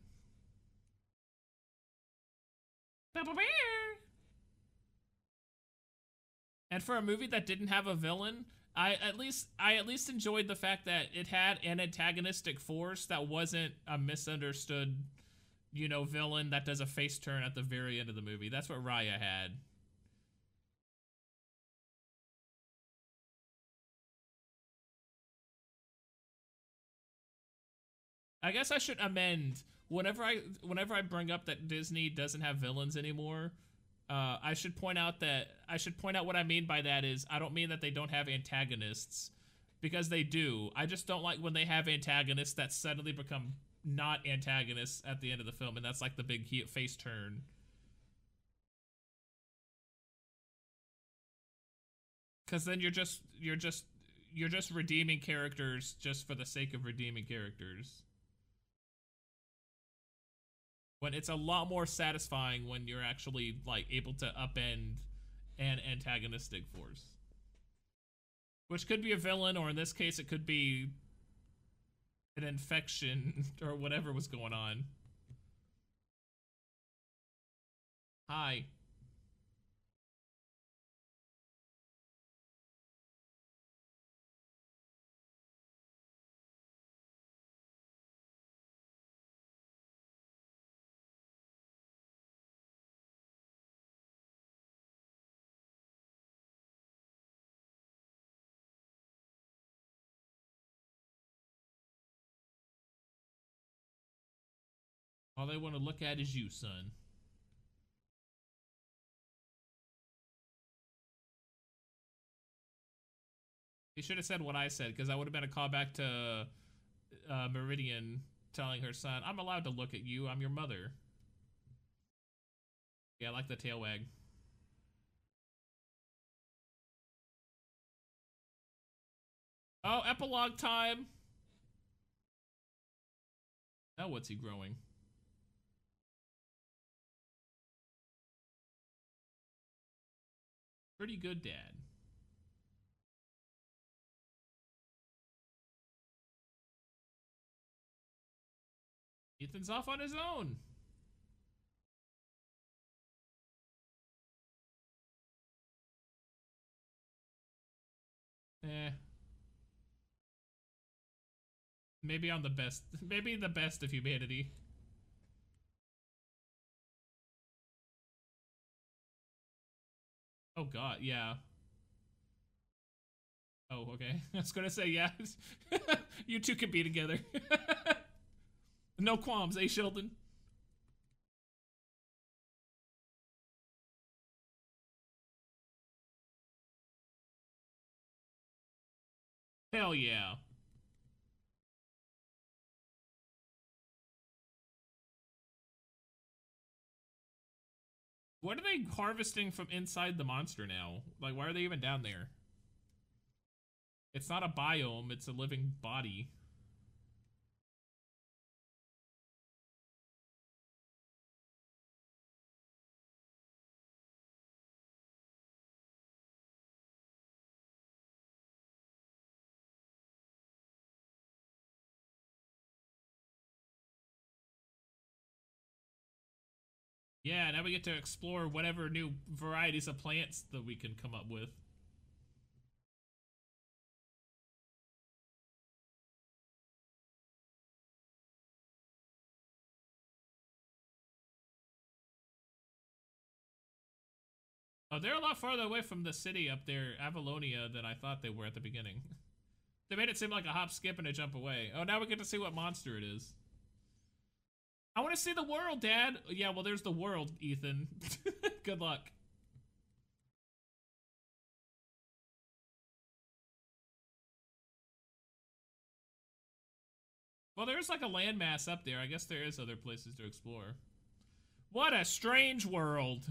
And for a movie that didn't have a villain, I at least I at least enjoyed the fact that it had an antagonistic force that wasn't a misunderstood, you know, villain that does a face turn at the very end of the movie. That's what Raya had. I guess I should amend whenever I whenever I bring up that Disney doesn't have villains anymore. Uh, I should point out that I should point out what I mean by that is I don't mean that they don't have antagonists, because they do. I just don't like when they have antagonists that suddenly become not antagonists at the end of the film, and that's like the big face turn. Because then you're just you're just you're just redeeming characters just for the sake of redeeming characters. When it's a lot more satisfying when you're actually like able to upend an antagonistic force, which could be a villain, or in this case it could be an infection or whatever was going on. Hi. All they want to look at is you, son. He should have said what I said, because that would have been a callback to uh, Meridian telling her son, I'm allowed to look at you, I'm your mother. Yeah, I like the tail wag. Oh, epilogue time. Now what's he growing? Pretty good dad. Ethan's off on his own. Eh. Maybe on the best, maybe the best of humanity. Oh god, yeah. Oh, okay. I was gonna say, yeah. You two can be together. No qualms, eh, Sheldon? Hell yeah. What are they harvesting from inside the monster now? Like, why are they even down there? It's not a biome, it's a living body. Yeah, now we get to explore whatever new varieties of plants that we can come up with. Oh, they're a lot farther away from the city up there, Avalonia, than I thought they were at the beginning. They made it seem like a hop, skip, and a jump away. Oh, now we get to see what monster it is. I want to see the world, Dad. Yeah, well, there's the world, Ethan. Good luck. Well, there's like a landmass up there. I guess there is other places to explore. What a strange world.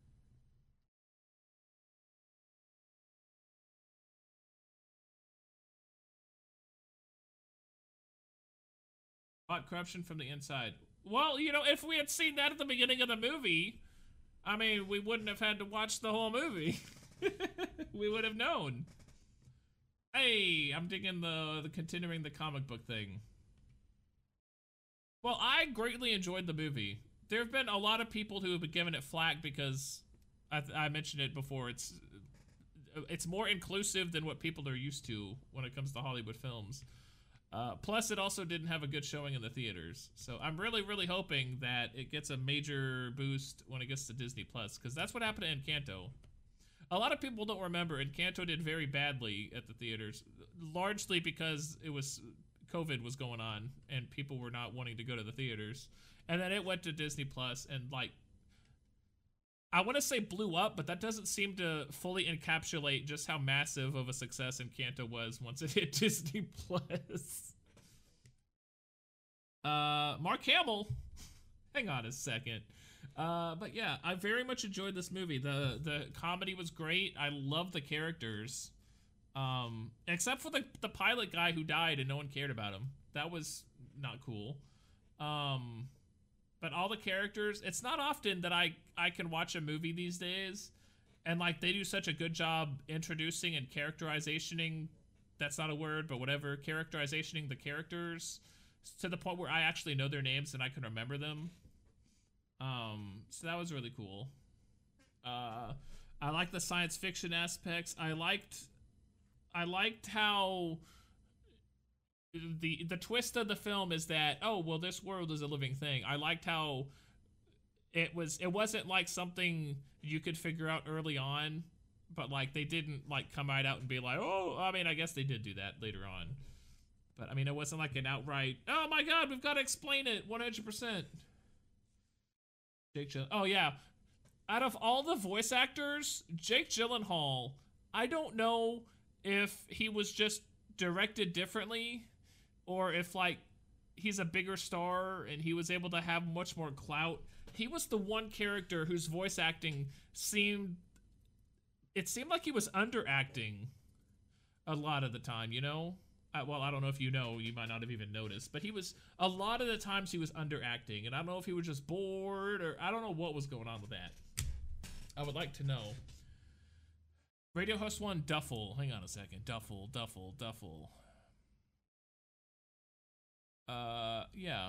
Fought corruption from the inside. Well, you know, if we had seen that at the beginning of the movie, I mean, we wouldn't have had to watch the whole movie. We would have known. Hey, I'm digging the, the continuing the comic book thing. Well, I greatly enjoyed the movie. There have been a lot of people who have been giving it flack because I, I mentioned it before. It's it's more inclusive than what people are used to when it comes to Hollywood films. Uh, plus, it also didn't have a good showing in the theaters. So I'm really, really hoping that it gets a major boost when it gets to Disney Plus, because that's what happened to Encanto. A lot of people don't remember Encanto did very badly at the theaters, largely because it was COVID was going on and people were not wanting to go to the theaters. And then it went to Disney Plus and, like, I want to say blew up, but that doesn't seem to fully encapsulate just how massive of a success Encanto was once it hit Disney Plus. Uh, Mark Hamill. Hang on a second. Uh, but yeah, I very much enjoyed this movie. The the comedy was great. I love the characters. Um, except for the, the pilot guy who died and no one cared about him. That was not cool. Um... But all the characters, it's not often that I, I can watch a movie these days and, like, they do such a good job introducing and characterizationing, that's not a word, but whatever, characterizationing the characters to the point where I actually know their names and I can remember them. Um, so that was really cool. Uh, I liked the science fiction aspects. I liked, I liked how... The the twist of the film is that, oh, well, this world is a living thing. I liked how it was, it wasn't like something you could figure out early on, but, like, they didn't, like, come right out and be like, oh, I mean, I guess they did do that later on. But, I mean, it wasn't like an outright, oh my god, we've got to explain it one hundred percent. Jake Gyllenhaal. Oh yeah, out of all the voice actors, Jake Gyllenhaal, I don't know if he was just directed differently or if like he's a bigger star and he was able to have much more clout. He was the one character whose voice acting seemed, it seemed like he was underacting a lot of the time, you know? I, well, I don't know if you know, you might not have even noticed, but he was, a lot of the times he was underacting, and I don't know if he was just bored, or I don't know what was going on with that. I would like to know. Radio Host one, Duffel. Hang on a second. Duffel, Duffel, Duffel. Uh, yeah.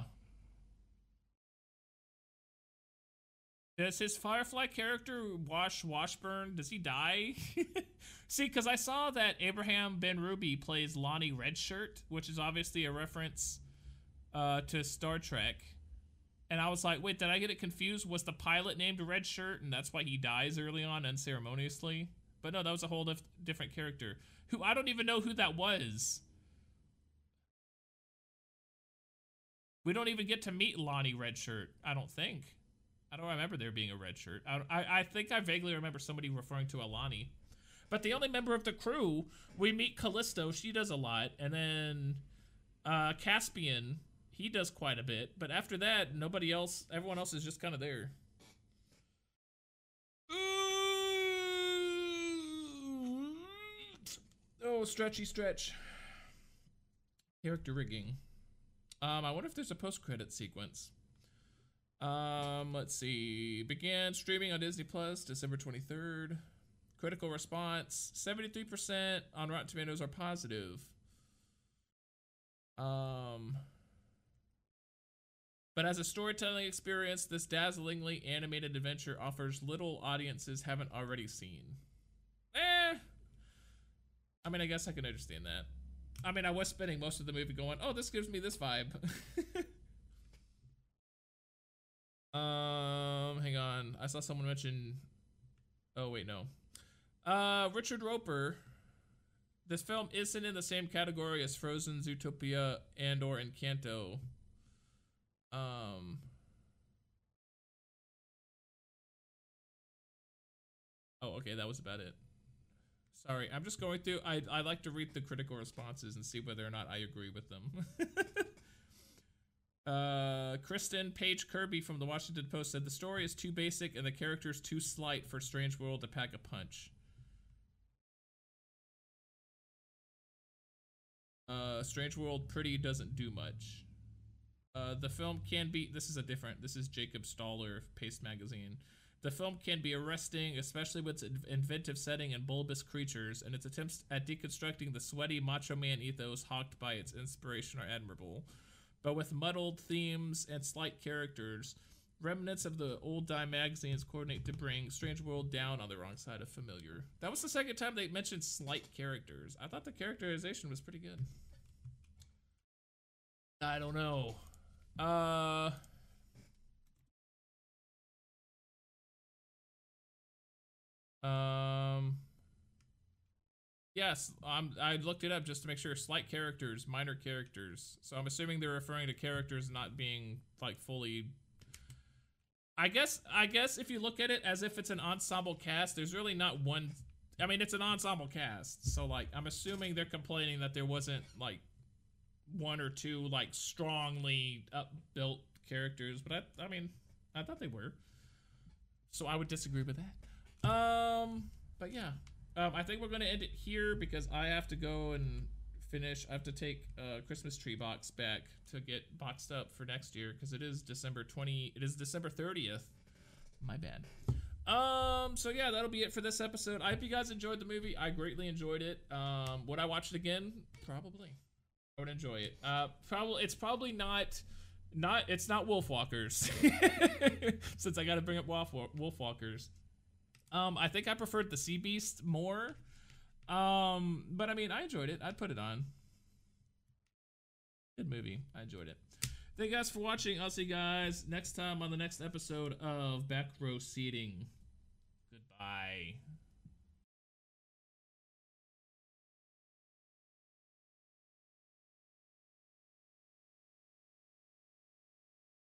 Does his Firefly character, Wash Washburn, does he die? See, because I saw that Abraham Ben-Ruby plays Lonnie Redshirt, which is obviously a reference uh, to Star Trek. And I was like, wait, did I get it confused? Was the pilot named Redshirt, and that's why he dies early on unceremoniously? But no, that was a whole dif different character. Who, I don't even know who that was. We don't even get to meet Lonnie Redshirt, I don't think. I don't remember there being a red shirt. I, I, I think I vaguely remember somebody referring to Alani. But the only member of the crew, we meet Callisto. She does a lot. And then uh, Caspian, he does quite a bit. But after that, nobody else, everyone else is just kind of there. Oh, stretchy stretch. Character rigging. Um, I wonder if there's a post-credit sequence. Um, let's see. Began streaming on Disney Plus December twenty-third. Critical response, seventy-three percent on Rotten Tomatoes are positive. Um, but as a storytelling experience, this dazzlingly animated adventure offers little audiences haven't already seen. Eh. I mean, I guess I can understand that. I mean, I was spending most of the movie going, oh, this gives me this vibe. Um, hang on. I saw someone mention. Oh wait, no. Uh, Richard Roper. This film isn't in the same category as Frozen, Zootopia, and/or Encanto. Um. Oh, okay, that was about it. Sorry, I'm just going through. I I like to read the critical responses and see whether or not I agree with them. Uh, Kristen Page Kirby from the Washington Post said the story is too basic and the characters too slight for Strange World to pack a punch. Uh, Strange World pretty doesn't do much. Uh, the film can be, this is a different, this is Jacob Stoller, Paste Magazine. The film can be arresting, especially with its inventive setting and bulbous creatures, and its attempts at deconstructing the sweaty macho man ethos hawked by its inspiration are admirable. But with muddled themes and slight characters, remnants of the old dime magazines coordinate to bring Strange World down on the wrong side of familiar. That was the second time they mentioned slight characters. I thought the characterization was pretty good. I don't know. Uh... Um... Yes, um, I looked it up just to make sure. Slight characters, minor characters. So I'm assuming they're referring to characters not being like fully. I guess. I guess if you look at it as if it's an ensemble cast, there's really not one. I mean, it's an ensemble cast, so like I'm assuming they're complaining that there wasn't like one or two like strongly upbuilt characters, but I, I mean, I thought they were. So I would disagree with that. Um, but yeah. Um, I think we're going to end it here because I have to go and finish. I have to take a Christmas tree box back to get boxed up for next year because it is December twentieth. It is December thirtieth. My bad. Um, so yeah, that'll be it for this episode. I hope you guys enjoyed the movie. I greatly enjoyed it. Um, would I watch it again? Probably. I would enjoy it. Uh, probably. It's probably not. Not. It's not Wolfwalkers. Since I got to bring up Wolf Wolfwalkers. Um, I think I preferred the Sea Beast more. Um, but I mean, I enjoyed it. I'd put it on. Good movie. I enjoyed it. Thank you guys for watching. I'll see you guys next time on the next episode of Back Row Seating. Goodbye.